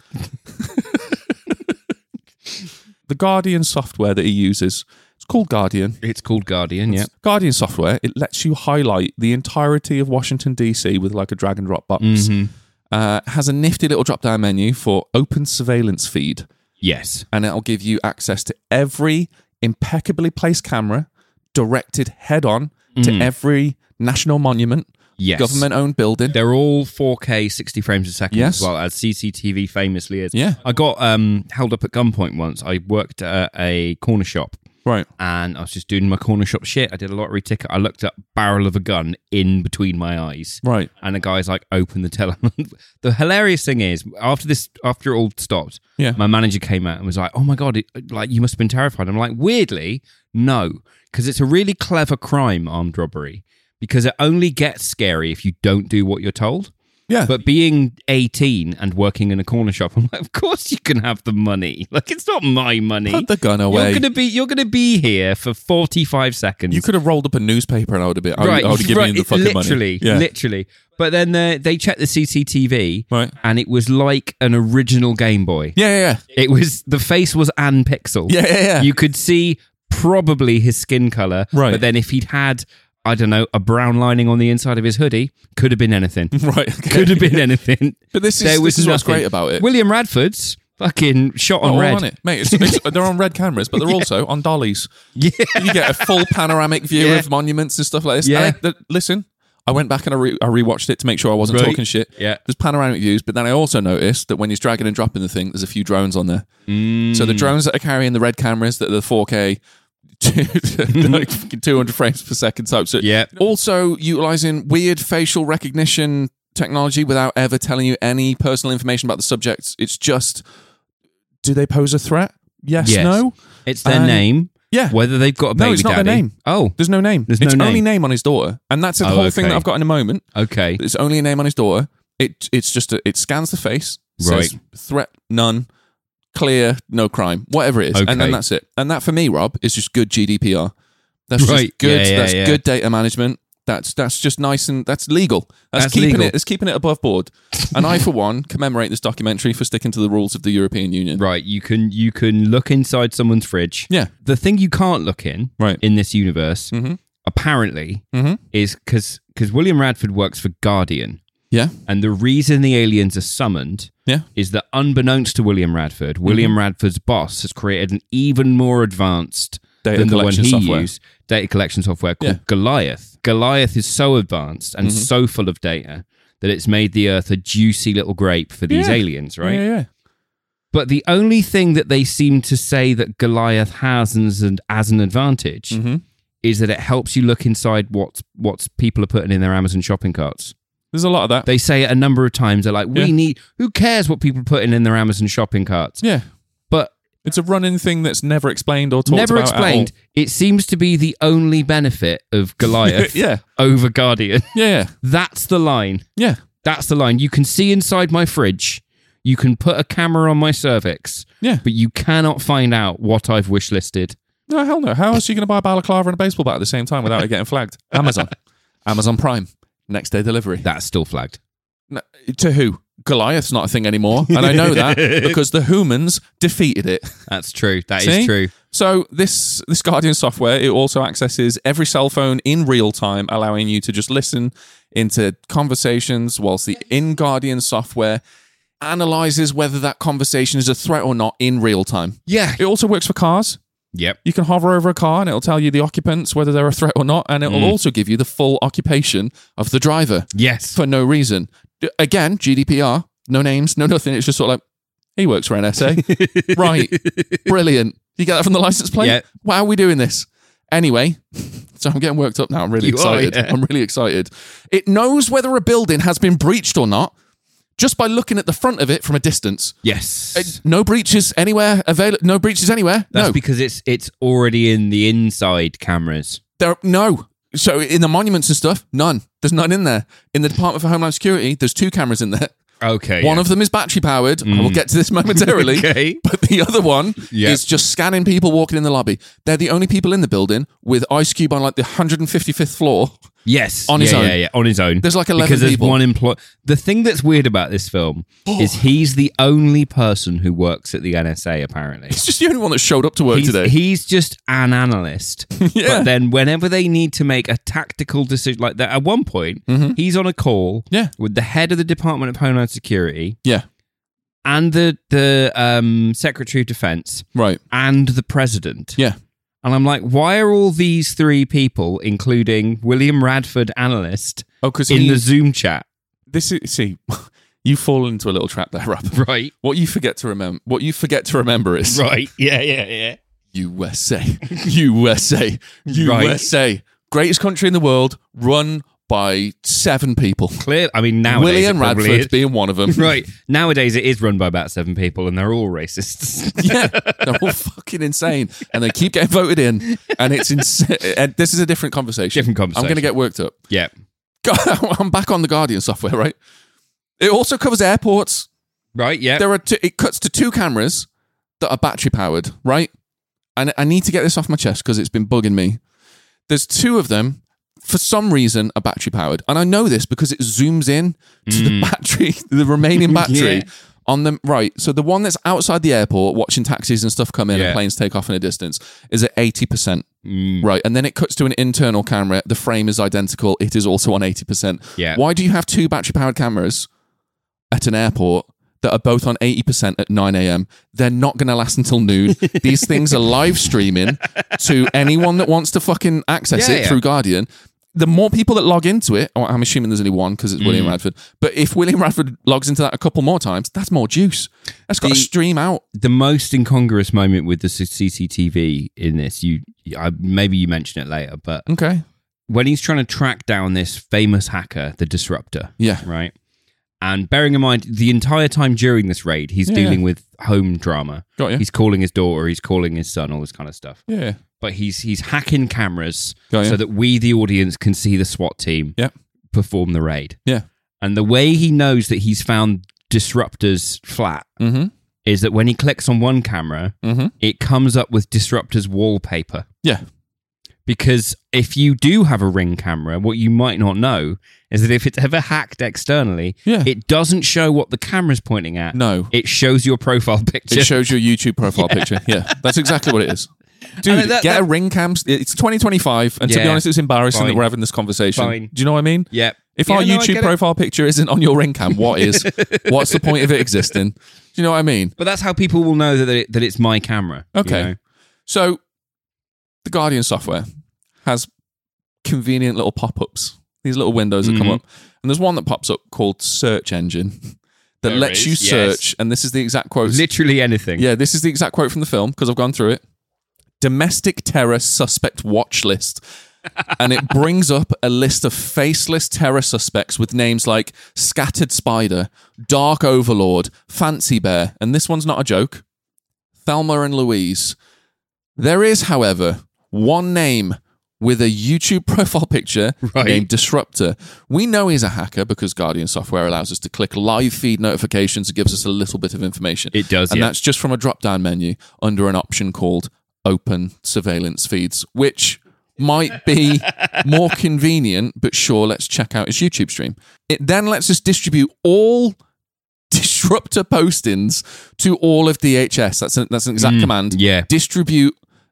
The Guardian software that he uses, it's called Guardian. It's called Guardian, yeah. Guardian software, it lets you highlight the entirety of Washington, D.C. with like a drag and drop box. Has a nifty little drop down menu for open surveillance feed. Yes. And it'll give you access to every impeccably placed camera directed head on to every national monument, Yes. government-owned building. They're all 4K 60 frames a second Yes. as well, as CCTV famously is. Yeah. I got held up at gunpoint once. I worked at a corner shop Right. and I was just doing my corner shop shit. I did a lottery ticket. I looked up barrel of a gun in between my eyes. Right. And the guy's like, open the tele. The hilarious thing is, after it all stopped, Yeah. my manager came out and was like, oh my God, like you must have been terrified. I'm like, weirdly, no, because it's a really clever crime, armed robbery, because it only gets scary if you don't do what you're told. Yeah. But being 18 and working in a corner shop, I'm like, of course you can have the money. Like, it's not my money. Put the gun away. You're gonna be here for 45 seconds. You could have rolled up a newspaper and I would have been. I would have given right, you the fucking literally, money. Yeah. literally. But then they checked the CCTV, Right. and it was like an original Game Boy. Yeah. It was, the face was Ann Pixel. Yeah. You could see probably his skin color. Right. But then if he'd had, I don't know, a brown lining on the inside of his hoodie, could have been anything. Right. Okay. Could have been anything. But this There was is what's nothing. great about it. William Radford's fucking shot on Oh, red. on it, mate. They're on red cameras, but they're also on dollies. Yeah. You get a full panoramic view Yeah. of monuments and stuff like this. Yeah. And listen, I went back and I rewatched it to make sure I wasn't Right. talking shit. Yeah. There's panoramic views, but then I also noticed that when he's dragging and dropping the thing, there's a few drones on there. So the drones that are carrying the red cameras that are the 4K, like 200 frames per second type. So Yeah. also utilizing weird facial recognition technology without ever telling you any personal information about the subjects. It's just, do they pose a threat? Yes. No. It's their And- name. Yeah. Whether they've got a baby No, it's not daddy. their name. Oh, There's no name. There's it's no only name. name on his daughter, and that's the Oh, whole thing okay. that I've got in a moment. okay. It's only a name on his daughter. It's just it scans the face, says Right. threat none, clear, no crime, whatever it is, and Okay. then that's it. And that for me, Rob, is just good GDPR. That's Right. just good. Yeah, that's yeah. good data management. That's just nice and that's legal. That's keeping legal. it. It's keeping it above board. And I, for one, commemorate this documentary for sticking to the rules of the European Union. Right, you can look inside someone's fridge. Yeah. The thing you can't look in, Right. in this universe, Mhm. apparently, Mhm. is because William Radford works for Guardian, Yeah. and the reason the aliens are summoned Yeah. is that unbeknownst to William Radford, William Radford's boss has created an even more advanced Data than the one collection he software. used data collection software called Yeah. Goliath. Goliath is so advanced and so full of data that it's made the Earth a juicy little grape for these Yeah. aliens, right? Yeah. But the only thing that they seem to say that Goliath has as an advantage is that it helps you look inside what people are putting in their Amazon shopping carts. There's a lot of that. They say it a number of times. They're like, Yeah. who cares what people are putting in their Amazon shopping carts? Yeah. But It's a running thing that's never explained or talked never about explained. at It seems to be the only benefit of Goliath Yeah. over Guardian. all. Yeah. That's the line. Yeah. That's the line. You can see inside my fridge. You can put a camera on my cervix. Yeah. But you cannot find out what I've wish listed. No, hell no. How else are you going to buy a balaclava and a baseball bat at the same time without it getting flagged? Amazon. Amazon Prime. Next day delivery. That's still flagged. No, to who? Goliath's not a thing anymore. And I know that because the humans defeated it. That's true. That is See? true. So this Guardian software, it also accesses every cell phone in real time, allowing you to just listen into conversations whilst the in-Guardian software analyzes whether that conversation is a threat or not in real time. Yeah. It also works for cars. Yep. You can hover over a car and it'll tell you the occupants, whether they're a threat or not, and it will also give you the full occupation of the driver Yes. for no reason. Again, GDPR, no names, no nothing. It's just sort of like, he works for NSA. Right. Brilliant. You get that from the license plate? Yeah. Why are we doing this? Anyway, so I'm getting worked up now. I'm really You are, excited. yeah. I'm really excited. It knows whether a building has been breached or not just by looking at the front of it from a distance. Yes. No breaches anywhere. No breaches anywhere. That's no. because it's already in the inside cameras. No. So in the monuments and stuff, none. There's none in there. In the Department for Homeland Security, there's 2 cameras in there. Okay. One of them is battery powered. I will get to this momentarily. Okay. But the other one Yep. is just scanning people walking in the lobby. They're the only people in the building with Ice Cube on like the 155th floor. Yes. On his own. Yeah, on his own. There's like 11 because there's people. one employee. The thing that's weird about this film is he's the only person who works at the NSA, apparently. He's just the only one that showed up to work today. He's just an analyst. Yeah. But then whenever they need to make a tactical decision like that, at one point, he's on a call Yeah. with the head of the Department of Homeland Security Yeah. and the Secretary of Defense Right. and the President. Yeah. And I'm like, why are all these three people, including William Radford, analyst, Oh, because in the Zoom chat? You fall into a little trap there, Rob. Right. What you forget to remember is Right. Yeah. USA. USA. USA. Greatest country in the world, run by 7 people. Clear. I mean, nowadays William it probably Radford is. being one of them. Right. Nowadays it is run by about 7 people and they're all racists. Yeah, they're all fucking insane, and they keep getting voted in, and it's insane. And this is a different conversation. Different conversation. I'm going to get worked up. Yeah. I'm back on the Guardian software, right? It also covers airports. Right. Yeah. It cuts to 2 cameras that are battery powered, right? And I need to get this off my chest because it's been bugging me. There's 2 of them, for some reason, are battery powered. And I know this because it zooms in to the battery, the remaining battery Yeah. on them. Right. So the one that's outside the airport watching taxis and stuff come in Yeah. and planes take off in a distance is at 80%. Right. And then it cuts to an internal camera. The frame is identical. It is also on 80%. Yeah. Why do you have 2 battery powered cameras at an airport that are both on 80% at 9 a.m. They're not going to last until noon. These things are live streaming to anyone that wants to fucking access it through Guardian. The more people that log into it, or I'm assuming there's only one because it's William Radford, but if William Radford logs into that a couple more times, that's more juice. That's got to stream out. The most incongruous moment with the CCTV in this, maybe you mention it later, but Okay. when he's trying to track down this famous hacker, the Disruptor, Yeah. right? And bearing in mind, the entire time during this raid, he's dealing with home drama. Got you. He's calling his daughter, he's calling his son, all this kind of stuff. Yeah. But he's hacking cameras Got you. so that we, the audience, can see the SWAT team Yeah. perform the raid. Yeah. And the way he knows that he's found Disruptor's flat is that when he clicks on one camera, it comes up with Disruptor's wallpaper. Yeah. Because if you do have a Ring camera, what you might not know is that if it's ever hacked externally, it doesn't show what the camera's pointing at. No. It shows your profile picture. It shows your YouTube profile picture. Yeah. That's exactly what it is. Dude, get a Ring cam. It's 2025, and to be honest, it's embarrassing that we're having this conversation. Fine. Do you know what I mean? Yep. If our YouTube profile picture isn't on your Ring cam, what is? What's the point of it existing? Do you know what I mean? But that's how people will know that it's my camera. Okay. You know? So, the Guardian software has convenient little pop-ups, these little windows that come up. And there's one that pops up called Search Engine that There lets is, you yes. search, and this is the exact quote. Literally anything. Yeah, this is the exact quote from the film because I've gone through it. Domestic terror suspect watch list. And it brings up a list of faceless terror suspects with names like Scattered Spider, Dark Overlord, Fancy Bear, and this one's not a joke, Thelma and Louise. There is, however, one name with a YouTube profile picture named Disruptor. We know he's a hacker because Guardian software allows us to click live feed notifications. It gives us a little bit of information. It does, And that's just from a drop-down menu under an option called Open Surveillance Feeds, which might be more convenient, but sure, let's check out his YouTube stream. It then lets us distribute all Disruptor postings to all of DHS. That's an exact command. Yeah. Distribute.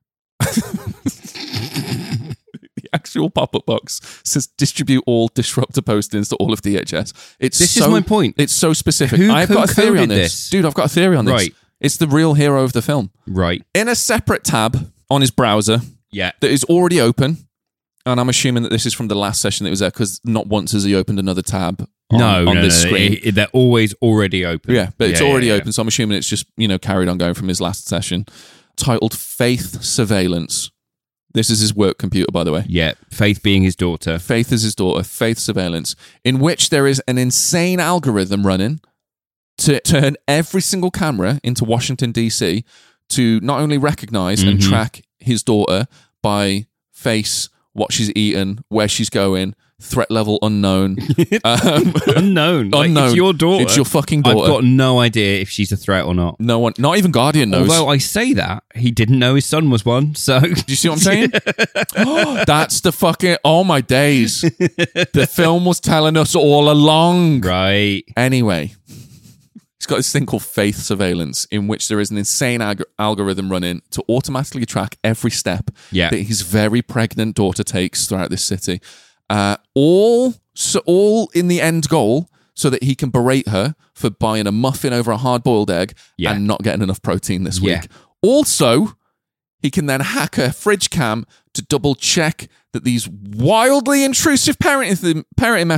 The actual pop-up box says distribute all Disruptor postings to all of DHS. This is my point. It's so specific. Who I've got a theory on coded this. this? Dude, I've got a theory on this. Right. It's the real hero of the film. Right. In a separate tab on his browser Yeah. that is already open, and I'm assuming that this is from the last session that was there because not once has he opened another tab on this screen. They're always already open. Yeah, but it's already yeah. open, so I'm assuming it's just, carried on going from his last session. Titled Faith Surveillance. This is his work computer, by the way. Yeah. Faith being his daughter. Faith is his daughter, Faith Surveillance, in which there is an insane algorithm running to turn every single camera into Washington, D.C. to not only recognize and track his daughter by face, what she's eaten, where she's going, threat level unknown. Unknown. Like, Unknown. it's your daughter. It's your fucking daughter. I've got no idea if she's a threat or not. No one, not even Guardian knows. Although I say that, he didn't know his son was one, so... Do you see what I'm saying? That's the fucking... Oh, my days. The film was telling us all along. Right. Anyway, he's got this thing called faith surveillance, in which there is an insane algorithm running to automatically track every step Yeah. that his very pregnant daughter takes throughout this city. All in the end goal, so that he can berate her for buying a muffin over a hard-boiled egg Yeah. and not getting enough protein this Yeah. week. Also, he can then hack a fridge cam to double-check that these wildly intrusive parenting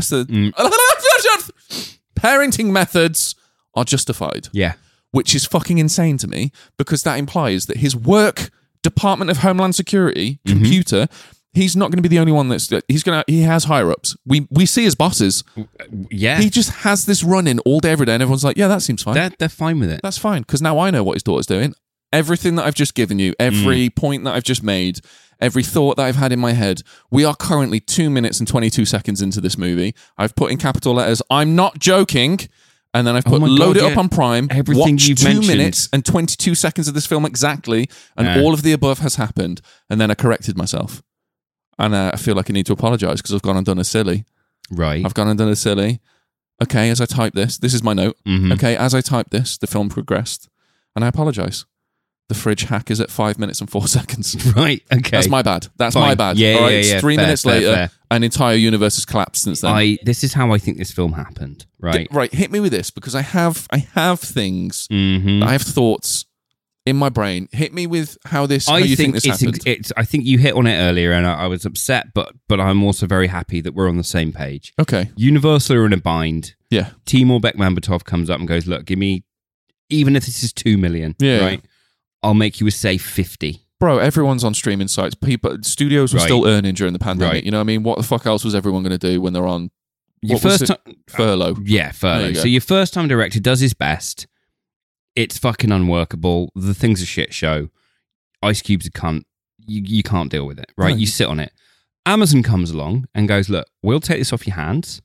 methods are justified, Yeah. which is fucking insane to me, because that implies that his work Department of Homeland Security computer, he's not going to be the only one he has higher ups. We see his bosses. Yeah. He just has this running all day, every day, and everyone's like, yeah, that seems fine. They're fine with it. That's fine, because now I know what his daughter's doing. Everything that I've just given you, every point that I've just made, every thought that I've had in my head, we are currently 2 minutes and 22 seconds into this movie. I've put in capital letters, I'm not joking, and then I've put load it up on Prime, Everything watch you've 2 mentioned. minutes and 22 seconds of this film exactly, and all of the above has happened, and then I corrected myself. And I feel like I need to apologise, because I've gone and done a silly. Right. I've gone and done a silly. Okay, as I type this is my note. Okay, as I type this, the film progressed, and I apologise. The fridge hack is at 5 minutes and 4 seconds. Right. Okay. That's my bad. That's Fine. my bad. Yeah, all right, yeah, it's yeah. 3 Fair, minutes fair, later, fair. an entire universe has collapsed since then. This is how I think this film happened. Right. Right, hit me with this, because I have things, Mm-hmm. I have thoughts in my brain. Hit me with how you think this happened. I think you hit on it earlier, and I was upset, but I'm also very happy that we're on the same page. Okay. Universal are in a bind. Yeah. Timur Bekmambetov comes up and goes, "Look, give me, even if this is 2 million, Yeah. right? I'll make you a safe 50." Bro, everyone's on streaming sites. Studios were Right. still earning during the pandemic. Right. You know what I mean? What the fuck else was everyone going to do when they're on Your what was first it? time, furlough? yeah, There furlough. you go. So your first time director does his best. It's fucking unworkable. The thing's a shit show. Ice Cube's a cunt. You can't deal with it, right? No, You sit on it. Amazon comes along and goes, "Look, we'll take this off your hands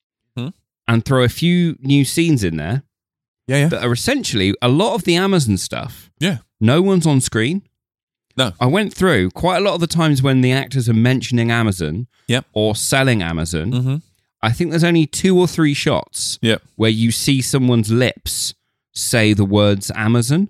and throw a few new scenes in there Yeah. that are essentially a lot of the Amazon stuff. Yeah. No one's on screen. No. I went through quite a lot of the times when the actors are mentioning Amazon Yep. or selling Amazon. Mm-hmm. I think there's only 2 or 3 shots Yep. where you see someone's lips say the words Amazon.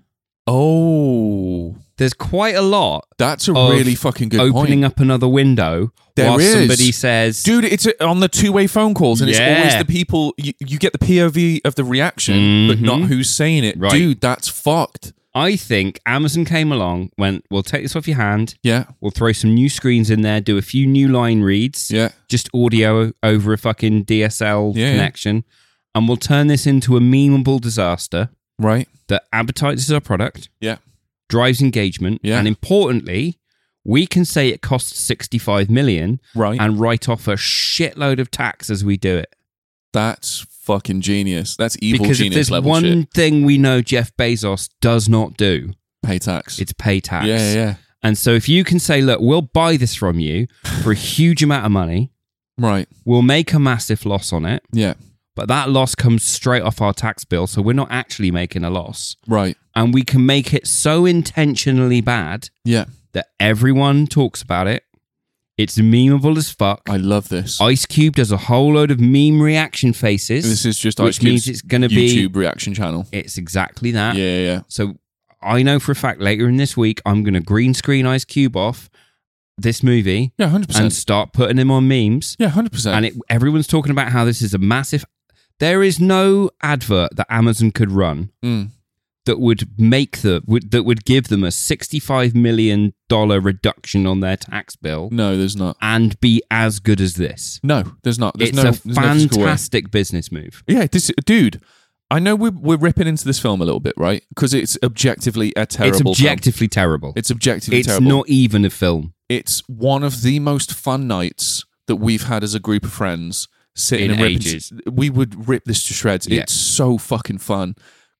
Oh, There's quite a lot that's a of really fucking good opening point. up another window There while is. somebody says, Dude, it's on the two-way phone calls, and it's Yeah. always the people, you get the POV of the reaction, but not who's saying it. Right. Dude, that's fucked. I think Amazon came along, went, "We'll take this off your hand. Yeah. We'll throw some new screens in there, do a few new line reads, Yeah. just audio over a fucking DSL Yeah, yeah. connection, and we'll turn this into a memeable disaster Right. that advertises our product, Yeah. drives engagement, Yeah. and importantly, we can say it costs 65 million Right. and write off a shitload of tax as we do it. That's fucking genius. That's evil Because if genius there's level one shit. thing we know Jeff Bezos does not do, Pay tax. it's pay tax. Yeah. And so if you can say, "Look, we'll buy this from you for a huge amount of money, Right. we'll make a massive loss on it, Yeah. but that loss comes straight off our tax bill, so we're not actually making a loss. Right. And we can make it so intentionally bad Yeah. that everyone talks about it. It's memeable as fuck. I love this. Ice Cube does a whole load of meme reaction faces. This is just which Ice means Cube's it's going to be YouTube reaction channel. It's exactly that. Yeah. So I know for a fact later in this week I'm going to green screen Ice Cube off this movie Yeah, 100%. and start putting him on memes. Yeah, 100%. And everyone's talking about how this is a massive. There is no advert that Amazon could run that would that would give them a $65 million reduction on their tax bill No, there's not. and be as good as this. No, there's not. There's It's no, a there's no physical way. fantastic business move. Yeah, dude. I know we're ripping into this film a little bit, right? Because it's objectively a terrible It's objectively terrible. film. It's objectively It's terrible. not even a film. It's one of the most fun nights that we've had as a group of friends sitting In and ripping. ages. We would rip this to shreds. Yeah. It's so fucking fun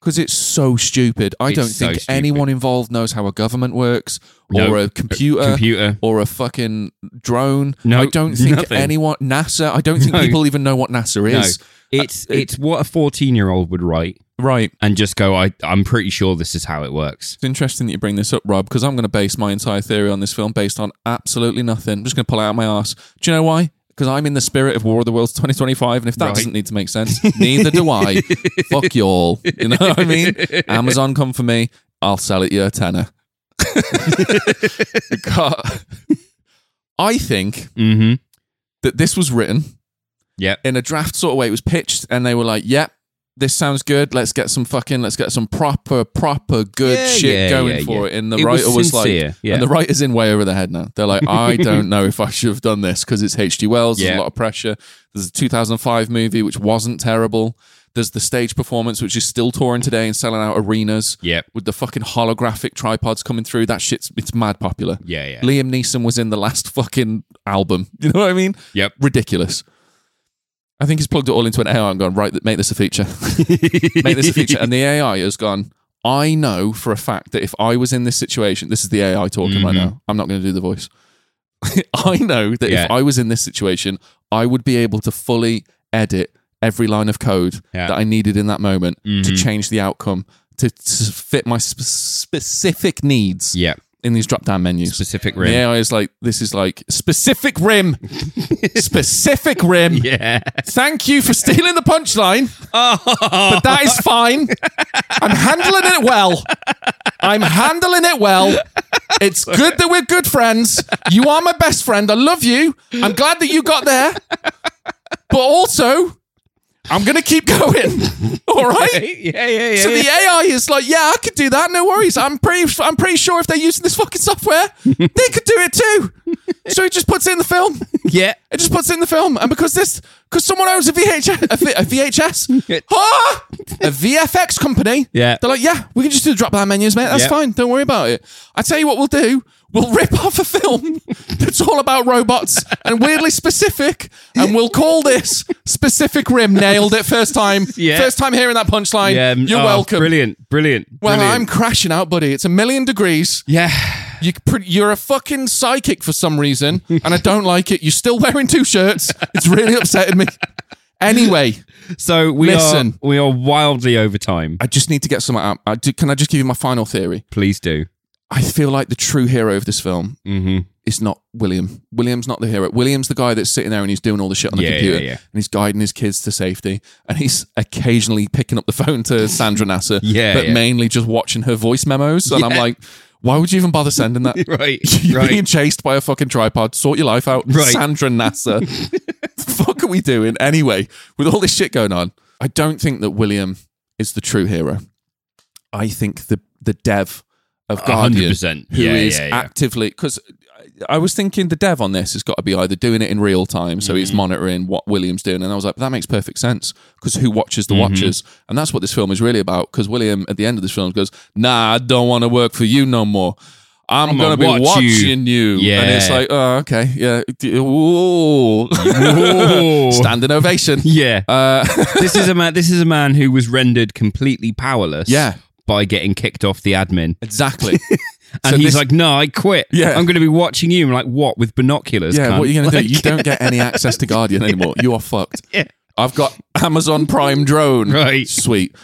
Because it's so stupid. I It's don't so think stupid. anyone involved knows how a government works, No. or a computer, or a fucking drone. No, I don't think nothing. anyone... NASA, I don't think No. people even know what NASA No, is. it's what a 14-year-old would write Right. and just go, I'm pretty sure this is how it works. It's interesting that you bring this up, Rob, because I'm going to base my entire theory on this film based on absolutely nothing. I'm just going to pull it out my arse. Do you know why? Because I'm in the spirit of War of the Worlds 2025, and if that Right. doesn't need to make sense, neither do I. Fuck y'all. You know what I mean? Amazon, come for me. I'll sell it you a tenner. Because I think Mm-hmm. that this was written Yep. in a draft sort of way. It was pitched, and they were like, yep. This sounds good. Let's get some proper good Yeah, shit yeah, going yeah, for yeah. it. And the It was writer was sincere, like, yeah. and the writer's in way over the head now. They're like, I don't know if I should have done this because it's H.G. Wells. There's Yeah. a lot of pressure. There's a 2005 movie which wasn't terrible. There's the stage performance which is still touring today and selling out arenas. Yep. With the fucking holographic tripods coming through. That shit's it's mad popular. Yeah, yeah. Liam Neeson was in the last fucking album. You know what I mean? Yep. Ridiculous. I think he's plugged it all into an AI and gone, right, make this a feature. Make this a feature. And the AI has gone, I know for a fact that if I was in this situation, this is the AI talking right now. I'm not going to do the voice. I know that Yeah. if I was in this situation, I would be able to fully edit every line of code Yeah. that I needed in that moment to change the outcome to fit my specific needs Yep. in these drop-down menus. Specific The rim. AI is like, this is like, specific rim. Specific rim. Yeah. Thank you for stealing the punchline, but that is fine. I'm handling it well. I'm handling it well. It's good that we're good friends. You are my best friend. I love you. I'm glad that you got there. But also, I'm going to keep going. All right? Yeah. So the AI is like, yeah, I could do that. No worries. I'm pretty sure if they're using this fucking software, they could do it too. So he just puts it in the film. Yeah. It just puts it in the film, and because someone owns a VHS, a VFX company, Yeah. they're like, yeah, we can just do the drop-down menus, mate. That's Yeah. fine. Don't worry about it. I tell you what we'll do. We'll rip off a film that's all about robots and weirdly specific, and we'll call this Specific Rim. Nailed it first time. Yeah. First time hearing that punchline. Yeah. You're Oh, welcome. Brilliant. Well, I'm crashing out, buddy. It's 1,000,000 degrees. Yeah. You're a fucking psychic for some reason, and I don't like it. You're still wearing 2 shirts. It's really upsetting me. Anyway, So we Listen. are wildly over time. I just need to get some out. Can I just give you my final theory? Please do. I feel like the true hero of this film Mm-hmm. is not William. William's not the hero. William's the guy that's sitting there and he's doing all the shit on the Yeah, computer. yeah. And he's guiding his kids to safety. And he's occasionally picking up the phone to Sandra Nasser, Yeah, but yeah. mainly just watching her voice memos. And I'm Yeah. like, why would you even bother sending that? Right. You're right. being chased by a fucking tripod. Sort your life out. Right. Sandra Nasser. The fuck are we doing? Anyway, with all this shit going on, I don't think that William is the true hero. I think the dev of Guardian, 100%. who Yeah, is yeah, yeah. actively... Because I was thinking the dev on this has got to be either doing it in real time, so he's monitoring what William's doing, and I was like, that makes perfect sense, because who watches the watchers? And that's what this film is really about, because William, at the end of this film, goes, nah, I don't want to work for you no more. I'm going to be watch watching you. Yeah. And it's like, oh, okay, yeah. Ooh. Ooh. Standing ovation. Yeah. Uh, This is a man who was rendered completely powerless. Yeah. By getting kicked off the admin. exactly. And So he's this- like, no, I quit. Yeah. I'm going to be watching you. I'm like, what? With binoculars? Yeah, cunt? what are you going to Like- do? You don't get any access to Guardian anymore. You are fucked. Yeah. I've got Amazon Prime drone. Right. Sweet.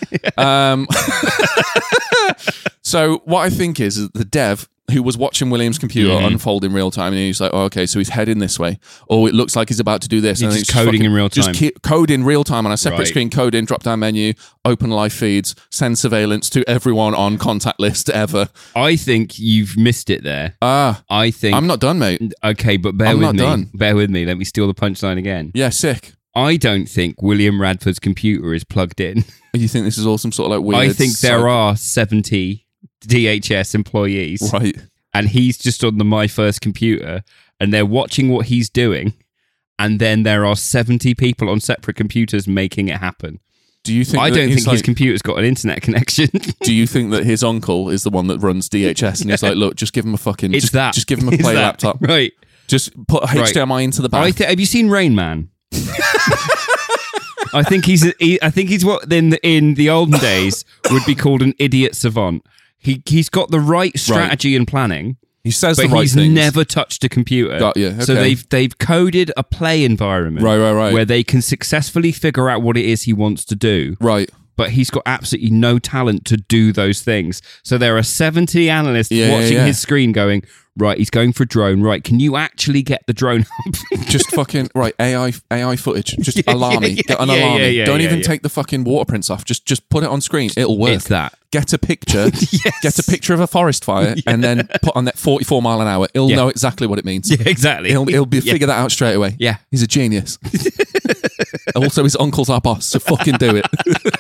So what I think is that the dev who was watching William's computer unfold in real time, and he's like, oh, okay, so he's heading this way. Oh, it looks like he's about to do this. He's and just coding in real time. Just code in real time on a separate Right. screen, code in, drop-down menu, open live feeds, send surveillance to everyone on contact list ever. I think you've missed it there. I think... I'm not done, mate. Okay, but bear I'm with not me. done. Bear with me. Let me steal the punchline again. Yeah, sick. I don't think William Radford's computer is plugged in. You think this is all some sort of like weird... I think there are 70 DHS employees. Right. And he's just on the My First computer and they're watching what he's doing. And then there are 70 people on separate computers making it happen. Do you think I that don't he's think his like- computer's got an internet connection. Do you think that his uncle is the one that runs DHS and he's like, look, just give him a fucking... It's that. Just give him a It's play that. laptop. Right. Just put a HDMI into the back. Have you seen Rain Man? I think he's what in the olden days would be called an idiot savant. He's got the right strategy and planning. He says but the right he's things. never touched a computer. Got you. Okay. So they've coded a play environment Right. where they can successfully figure out what it is he wants to do. Right. But he's got absolutely no talent to do those things. So there are 70 analysts watching his screen going, right, he's going for a drone. Right, can you actually get the drone up? Just fucking, right, AI footage. Just alarming. Get an alarming. Don't even take the fucking water prints off. Just put it on screen. It'll work. It's that. Get a picture. Get a picture of a forest fire and then put on that 44 mile an hour. It'll know exactly what it means. Yeah, exactly. He'll figure that out straight away. Yeah. He's a genius. Also, his uncle's our boss, so fucking do it.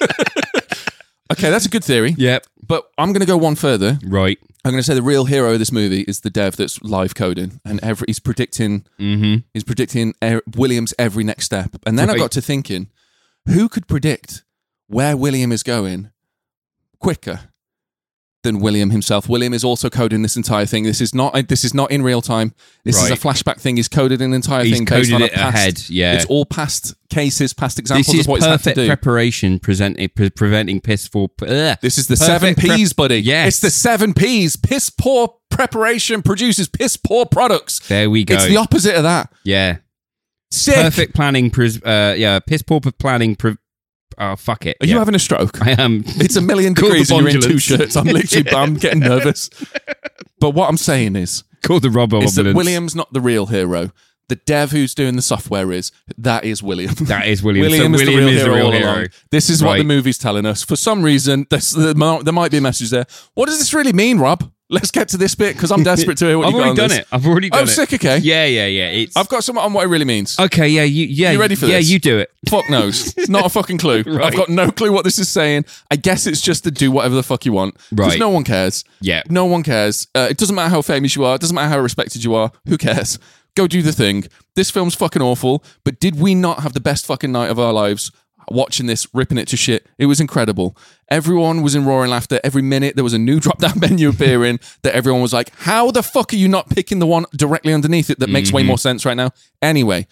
Okay, that's a good theory. Yep. But I'm going to go one further. Right. I'm going to say the real hero of this movie is the dev that's live coding, and he's predicting William's every next step. And then I got to thinking, who could predict where William is going quicker than William himself? William is also coding this entire thing. This is not in real time. This is a flashback thing. He's coded an entire thing based on it ahead. Yeah, it's all past cases, past examples this is of what he's had to perfect do. Preparation, preventing piss poor. This is the 7 Ps, buddy. Yes, it's the 7 Ps. Piss poor preparation produces piss poor products. There we go. It's the opposite of that. Yeah, sick. Perfect planning. Piss poor planning. Oh, fuck it. Are you having a stroke? I am. It's 1,000,000 degrees and you're in 2 shirts. I'm literally I'm getting nervous. But what I'm saying is... Call the Robo Ambulance. Ambulance. William's not the real hero. The dev who's doing the software is. That is William. That is William. William is the real hero. hero. This is what the movie's telling us. For some reason, there might be a message there. What does this really mean, Rob? Let's get to this bit because I'm desperate to hear what I've you got on already done this. it. I've already done it. Oh, sick, okay. Yeah. I've got something on what it really means. Okay, yeah. You ready for this? Yeah, you do it. Fuck knows. It's not a fucking clue. Right. I've got no clue what this is saying. I guess it's just to do whatever the fuck you want. Because Right. no one cares. Yeah. No one cares. It doesn't matter how famous you are. It doesn't matter how respected you are. Who cares? Go do the thing. This film's fucking awful. But did we not have the best fucking night of our lives watching this, ripping it to shit? It was incredible. Everyone was in roaring laughter. Every minute there was a new drop-down menu appearing that everyone was like, how the fuck are you not picking the one directly underneath it that makes way more sense right now? Anyway,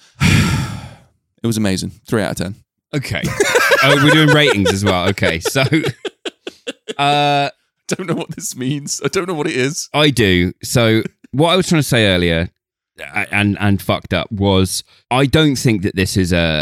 it was amazing. 3 out of 10. Okay. Oh, we're doing ratings as well. Okay, so... I don't know what this means. I don't know what it is. I do. So what I was trying to say earlier and fucked up was I don't think that this is a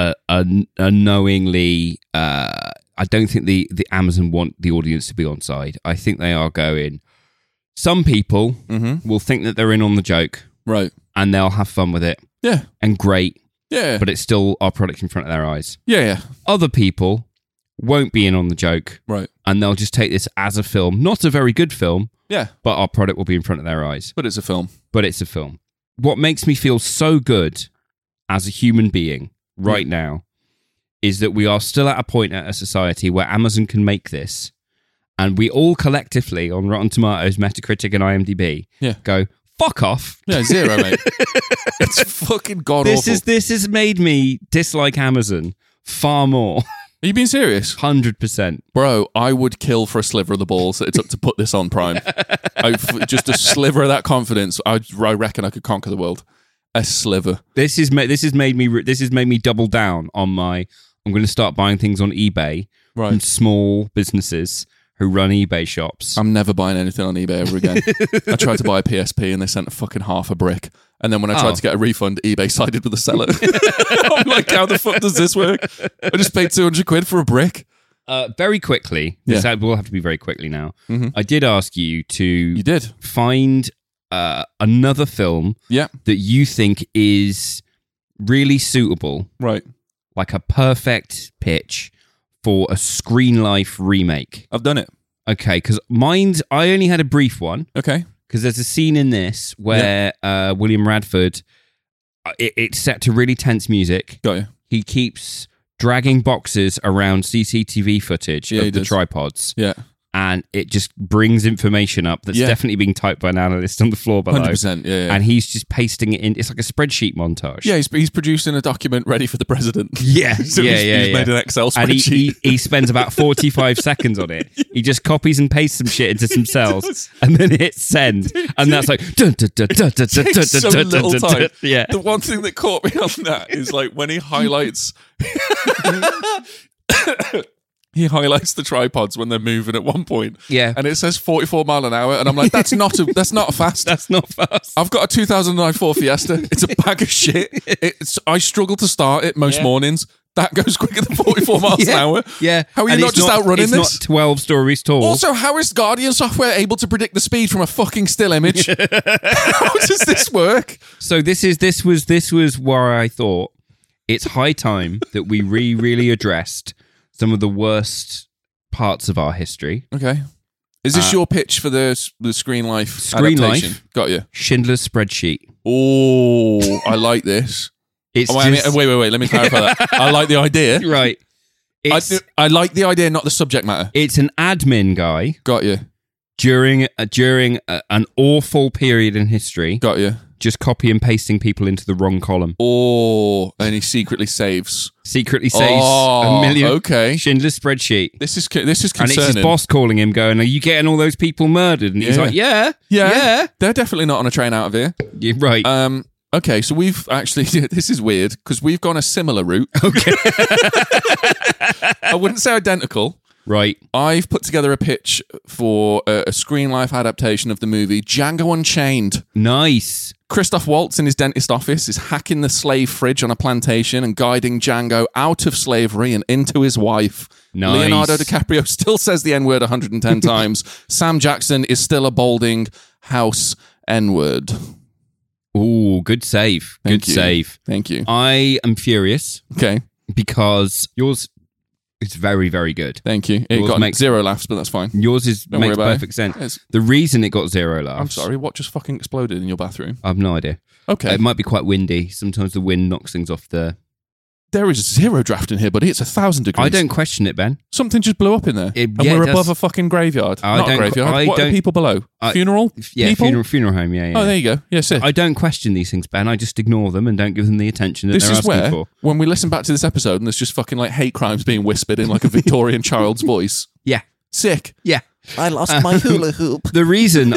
knowingly I don't think the Amazon want the audience to be on side. I think they are going, some people will think that they're in on the joke. Right. And they'll have fun with it. Yeah. And great. Yeah. But it's still our product in front of their eyes. Yeah. Other people won't be in on the joke. Right. And they'll just take this as a film. Not a very good film. Yeah. But our product will be in front of their eyes. But it's a film. But it's a film. What makes me feel so good as a human being right now is that we are still at a point at a society where Amazon can make this, and we all collectively on Rotten Tomatoes, Metacritic, and IMDb go, fuck off. Yeah, 0, mate. It's fucking god-awful. This has made me dislike Amazon far more. Are you being serious? 100%. Bro, I would kill for a sliver of the balls that it took to put this on Prime. Just a sliver of that confidence, I reckon I could conquer the world. A sliver. This has made me double down on my... I'm going to start buying things on eBay from small businesses who run eBay shops. I'm never buying anything on eBay ever again. I tried to buy a PSP and they sent a fucking half a brick. And then when I tried to get a refund, eBay sided with the seller. I'm like, how the fuck does this work? I just paid 200 quid for a brick. Very quickly. This will have to be very quickly now. I did ask you to find another film that you think is really suitable. Right. Like a perfect pitch for a Screen Life remake. I've done it. Okay, because I only had a brief one. Okay. Because there's a scene in this where William Radford, it's set to really tense music. Got you. He keeps dragging boxes around CCTV footage of the tripods. Yeah. and it just brings information up that's definitely being typed by an analyst on the floor below. 100%, yeah. And he's just pasting it in. It's like a spreadsheet montage. Yeah, he's producing a document ready for the president. Yeah, So he's made an Excel And spreadsheet. he spends about 45 seconds on it. He just copies and pastes some shit into some cells and then hits send. And that's like... Dun, dun, dun, dun, dun, dun, Takes so dun, dun, little dun, time. dun. Yeah. The one thing that caught me on that is like when he highlights... He highlights the tripods when they're moving at one point. Yeah. And it says 44 mile an hour. And I'm like, that's not a fast. That's not fast. I've got a 2009 Ford Fiesta. It's a bag of shit. I struggle to start it most mornings. That goes quicker than 44 miles an hour. Yeah. How are you And not it's just outrunning it's this? It's not 12 stories tall. Also, how is Guardian software able to predict the speed from a fucking still image? How does this work? So this was where I thought it's high time that we really addressed some of the worst parts of our history. Okay. Is this your pitch for the Screen Life Screen adaptation? Life? Got you. Schindler's Spreadsheet. Oh, I like this. It's Wait. Let me clarify that. I like the idea. Right. I like the idea, not the subject matter. It's an admin guy Got you. during an awful period in history, Got you. just copy and pasting people into the wrong column. Oh, and he secretly saves. Secretly saves a million. Okay. Schindler's Spreadsheet. This is And concerning. it's his boss calling him, going, "Are you getting all those people murdered?" And he's Yeah. like, "Yeah, Yeah. They're definitely not on a train out of here. yeah, right." Okay, so we've actually, this is weird because we've gone a similar route. Okay, I wouldn't say identical. right. I've put together a pitch for a Screen Life adaptation of the movie Django Unchained. Nice. Christoph Waltz in his dentist office is hacking the slave fridge on a plantation and guiding Django out of slavery and into his wife. Nice. Leonardo DiCaprio still says the N-word 110 times. Sam Jackson is still a balding house N-word. Ooh, good save. Thank Good you. save. Thank you. I am furious Okay, because yours is very, very good. thank you. It Yours got makes- 0 laughs, but that's fine. Yours Don't makes worry about it. perfect sense. It's- The reason it got 0 laughs. I'm sorry, what just fucking exploded in your bathroom? I have no idea. Okay. It might be quite windy. Sometimes the wind knocks things off the... There is 0 draft in here, buddy. It's 1,000 degrees. I don't question it, Ben. Something just blew up in there. And yeah, we're it does. above a fucking graveyard. I Not a don't- graveyard. I What are the don't- people below? I- Funeral? Yeah, people? funeral home, yeah. Oh, there you go. Yeah, sick. I don't question these things, Ben. I just ignore them and don't give them the attention that This they're is asking where, for. when we listen back to this episode and there's just fucking like hate crimes being whispered in like a Victorian child's voice. Yeah. Sick. Yeah. I lost my hula hoop. The reason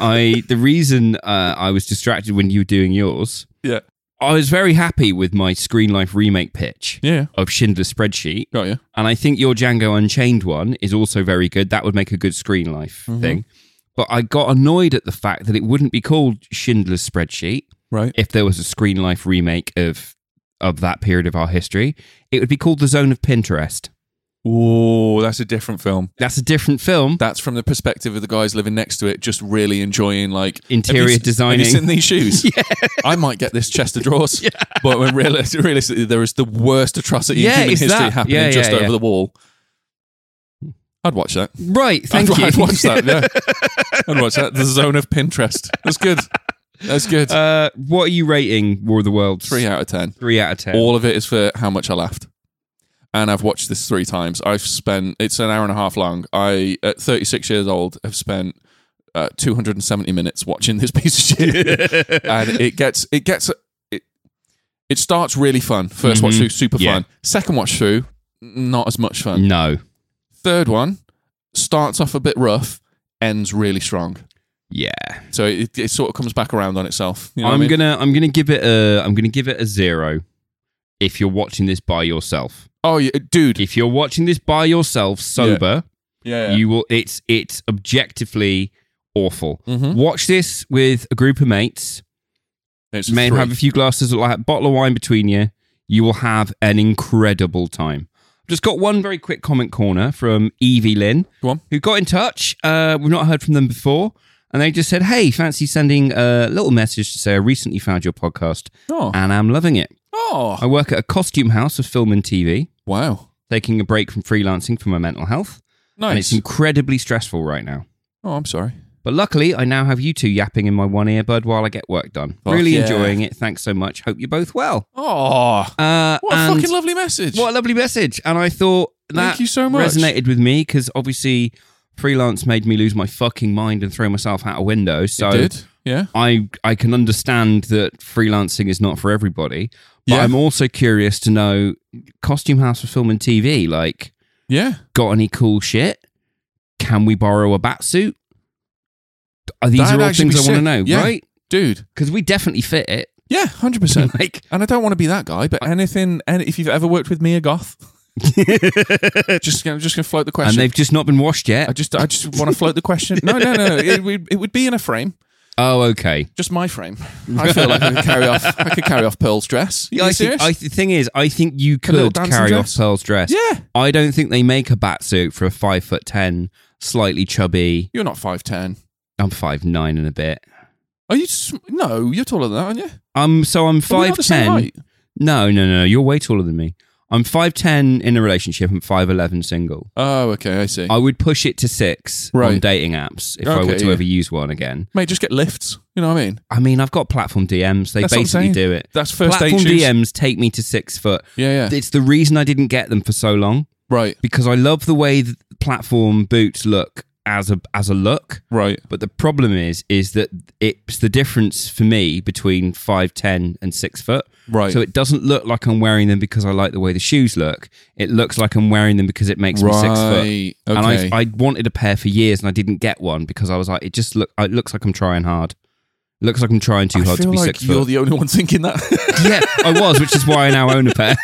I was distracted when you were doing yours, Yeah. I was very happy with my Screen Life remake pitch Yeah. of Schindler's Spreadsheet. Got you. And I think your Django Unchained one is also very good. That would make a good Screen Life Mm-hmm. thing. But I got annoyed at the fact that it wouldn't be called Schindler's Spreadsheet Right. if there was a Screen Life remake of that period of our history. It would be called The Zone of Pinterest. Ooh, that's a different film. That's a different film. That's from the perspective of the guys living next to it, just really enjoying like Interior have you designing. seen these shoes? Yeah. I might get this chest of drawers. But when realistically, there is the worst atrocity in human it's history that. happening Yeah, just yeah, over yeah. the wall. I'd watch that. Right, thank you. I'd watch that, yeah. I'd watch that. The Zone of Pinterest. That's good. That's good. What are you rating War of the Worlds? 3 out of 10. 3 out of 10. All of it is for how much I laughed. And I've watched this 3 times. It's an hour and a half long. I, at 36 years old, have spent 270 minutes watching this piece of shit. And it starts really fun. First watch through, super Yeah. fun. Second watch through, not as much fun. No. Third one starts off a bit rough, ends really strong. Yeah. So it sort of comes back around on itself. You know what I I'm mean? gonna give it a 0 if you're watching this by yourself. Oh, yeah, dude. If you're watching this by yourself sober, Yeah. you will it's objectively awful. Mhm. Watch this with a group of mates. It's May free. have a few glasses of like a bottle of wine between you. You will have an incredible time. I've just got one very quick comment corner from Evie Lynn, Go on. who got in touch. We've not heard from them before. And they just said, "Hey, fancy sending a little message to say I recently found your podcast Oh. and I'm loving it. I Oh. work at a costume house of film and TV, Wow. taking a break from freelancing for my mental health. And it's Nice. incredibly stressful right now. Oh, I'm sorry. But luckily, I now have you two yapping in my one earbud while I get work done. Fuck Really yeah. enjoying it. Thanks so much. Hope you're both well." Oh. What a And fucking lovely message. what a lovely message. And I thought that Thank you so much. resonated with me because obviously freelance made me lose my fucking mind and throw myself out a window. So It did. Yeah. I can understand that freelancing is not for everybody. But Yeah. I'm also curious to know, Costume House for Film and TV, like, Yeah. got any cool shit? Can we borrow a bat suit? These That'd are all actually things be I want to sick. know, Yeah. right? Dude. Because we definitely fit it. Yeah, 100%. Like, And I don't want to be that guy, but anything, and if you've ever worked with Mia Goth, just gonna float the question. and they've just not been washed yet. I just want to float the question. No. It would be in a frame, Oh, okay. just my frame. I feel like I could carry off Pearl's dress. Yeah, Are you serious? the thing is, I think you little could dancing carry dress? off Pearl's dress. Yeah. I don't think they make a bat suit for a 5'10", slightly chubby. You're not 5'10". I'm 5'9" and a bit. Are you? No, you're taller than that, aren't you? So I'm Are we not the same 5'10". height? No. You're way taller than me. I'm 5'10" in a relationship and 5'11" single. Oh, okay, I see. I would push it to 6 on Right. dating apps if I were Okay, to yeah. ever use one again. Mate, just get lifts. You know what I mean? I mean, I've got platform DMs. They That's what I'm basically saying. do it. That's first date Platform shoes. DMs take me to 6 foot. Yeah. It's the reason I didn't get them for so long, Right. because I love the way the platform boots look as a look. Right. But the problem is that it's the difference for me between 5'10" and 6 foot. Right. So it doesn't look like I'm wearing them because I like the way the shoes look. It looks like I'm wearing them because it makes me 6 foot. Right. And Okay. I wanted a pair for years and I didn't get one because I was like, it looks like I'm trying hard. It looks like I'm trying too hard to feel be like 6 you're foot. the only one thinking that. Yeah, I was, which is why I now own a pair.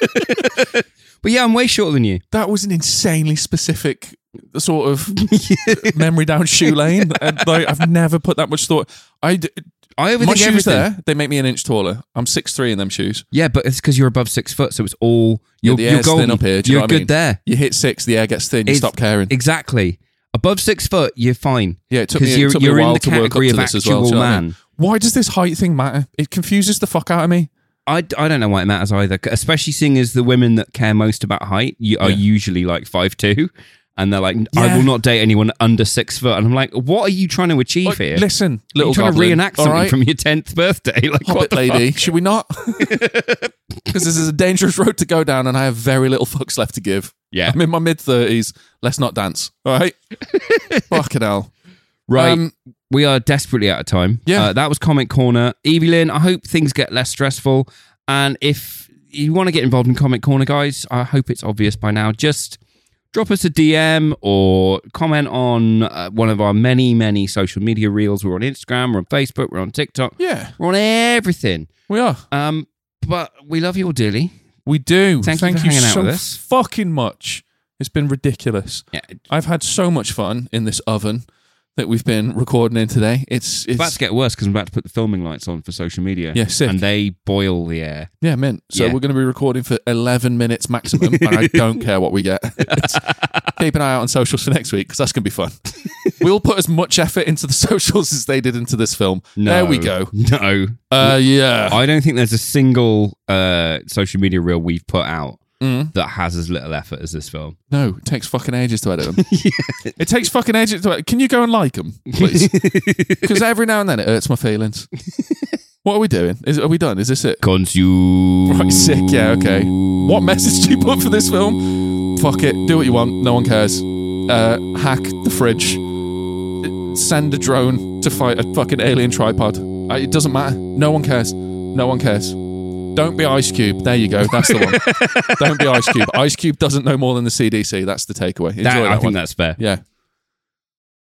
But yeah, I'm way shorter than you. That was an insanely specific sort of memory down shoe lane. And, like, I've never put that much thought. I My overthink shoes everything. there, they make me an inch taller. I'm 6'3" in them shoes. Yeah, but it's because you're above 6 foot, so it's all Yeah, you're, the you're air's thin golden. up here. Do you You're know what good I mean? there. You hit 6, the air gets thin, you It's- stop caring. Exactly. Above 6 foot, you're fine. Yeah, it took me, Because it took me a you're in while the to work up category to of this as well. actual do you know what I mean? man. Why does this height thing matter? It confuses the fuck out of me. I don't know why it matters either, especially seeing as the women that care most about height are Yeah. usually like 5'2", and they're like, I Yeah. will not date anyone under 6 foot. And I'm like, what are you trying to achieve Like, here? listen, Are little you trying to goblin, reenact all something right? from your 10th birthday? Like, what Hobbit the lady, fuck? should we not? Because this is a dangerous road to go down and I have very little fucks left to give. Yeah. I'm in my mid-30s. Let's not dance. All right? Fucking hell. Right. We are desperately out of time. Yeah. That was Comic Corner. Evie Lynn, I hope things get less stressful. And if you want to get involved in Comic Corner, guys, I hope it's obvious by now. Just drop us a DM or comment on one of our many, many social media reels. We're on Instagram, we're on Facebook, we're on TikTok. Yeah, We're on everything. we are. But we love you all dearly. We do. Thank you for hanging out so with us. fucking much. It's been ridiculous. Yeah. I've had so much fun in this oven that we've been recording in today. It's About to get worse because I'm about to put the filming lights on for social media. Yeah, sick. And they boil the air. yeah, mint. So Yeah. we're going to be recording for 11 minutes maximum, and I don't care what we get. Keep an eye out on socials for next week because that's going to be fun. We'll put as much effort into the socials as they did into this film. No. There we go. No. Yeah. I don't think there's a single social media reel we've put out that has as little effort as this film. No, it takes fucking ages to edit them. It takes fucking ages to edit. Can you go and like them, please? Because every now and then it hurts my feelings. What are we doing? Are we done? Is this it? Consume. Right, sick. Yeah, okay. What message do you put for this film? Fuck it. Do what you want. No one cares. Hack the fridge. Send a drone to fight a fucking alien tripod. It doesn't matter. No one cares. No one cares. Don't be Ice Cube. There you go. That's the one. Don't be Ice Cube. Ice Cube doesn't know more than the CDC. That's the takeaway. Enjoy that I think one. that's fair. Yeah.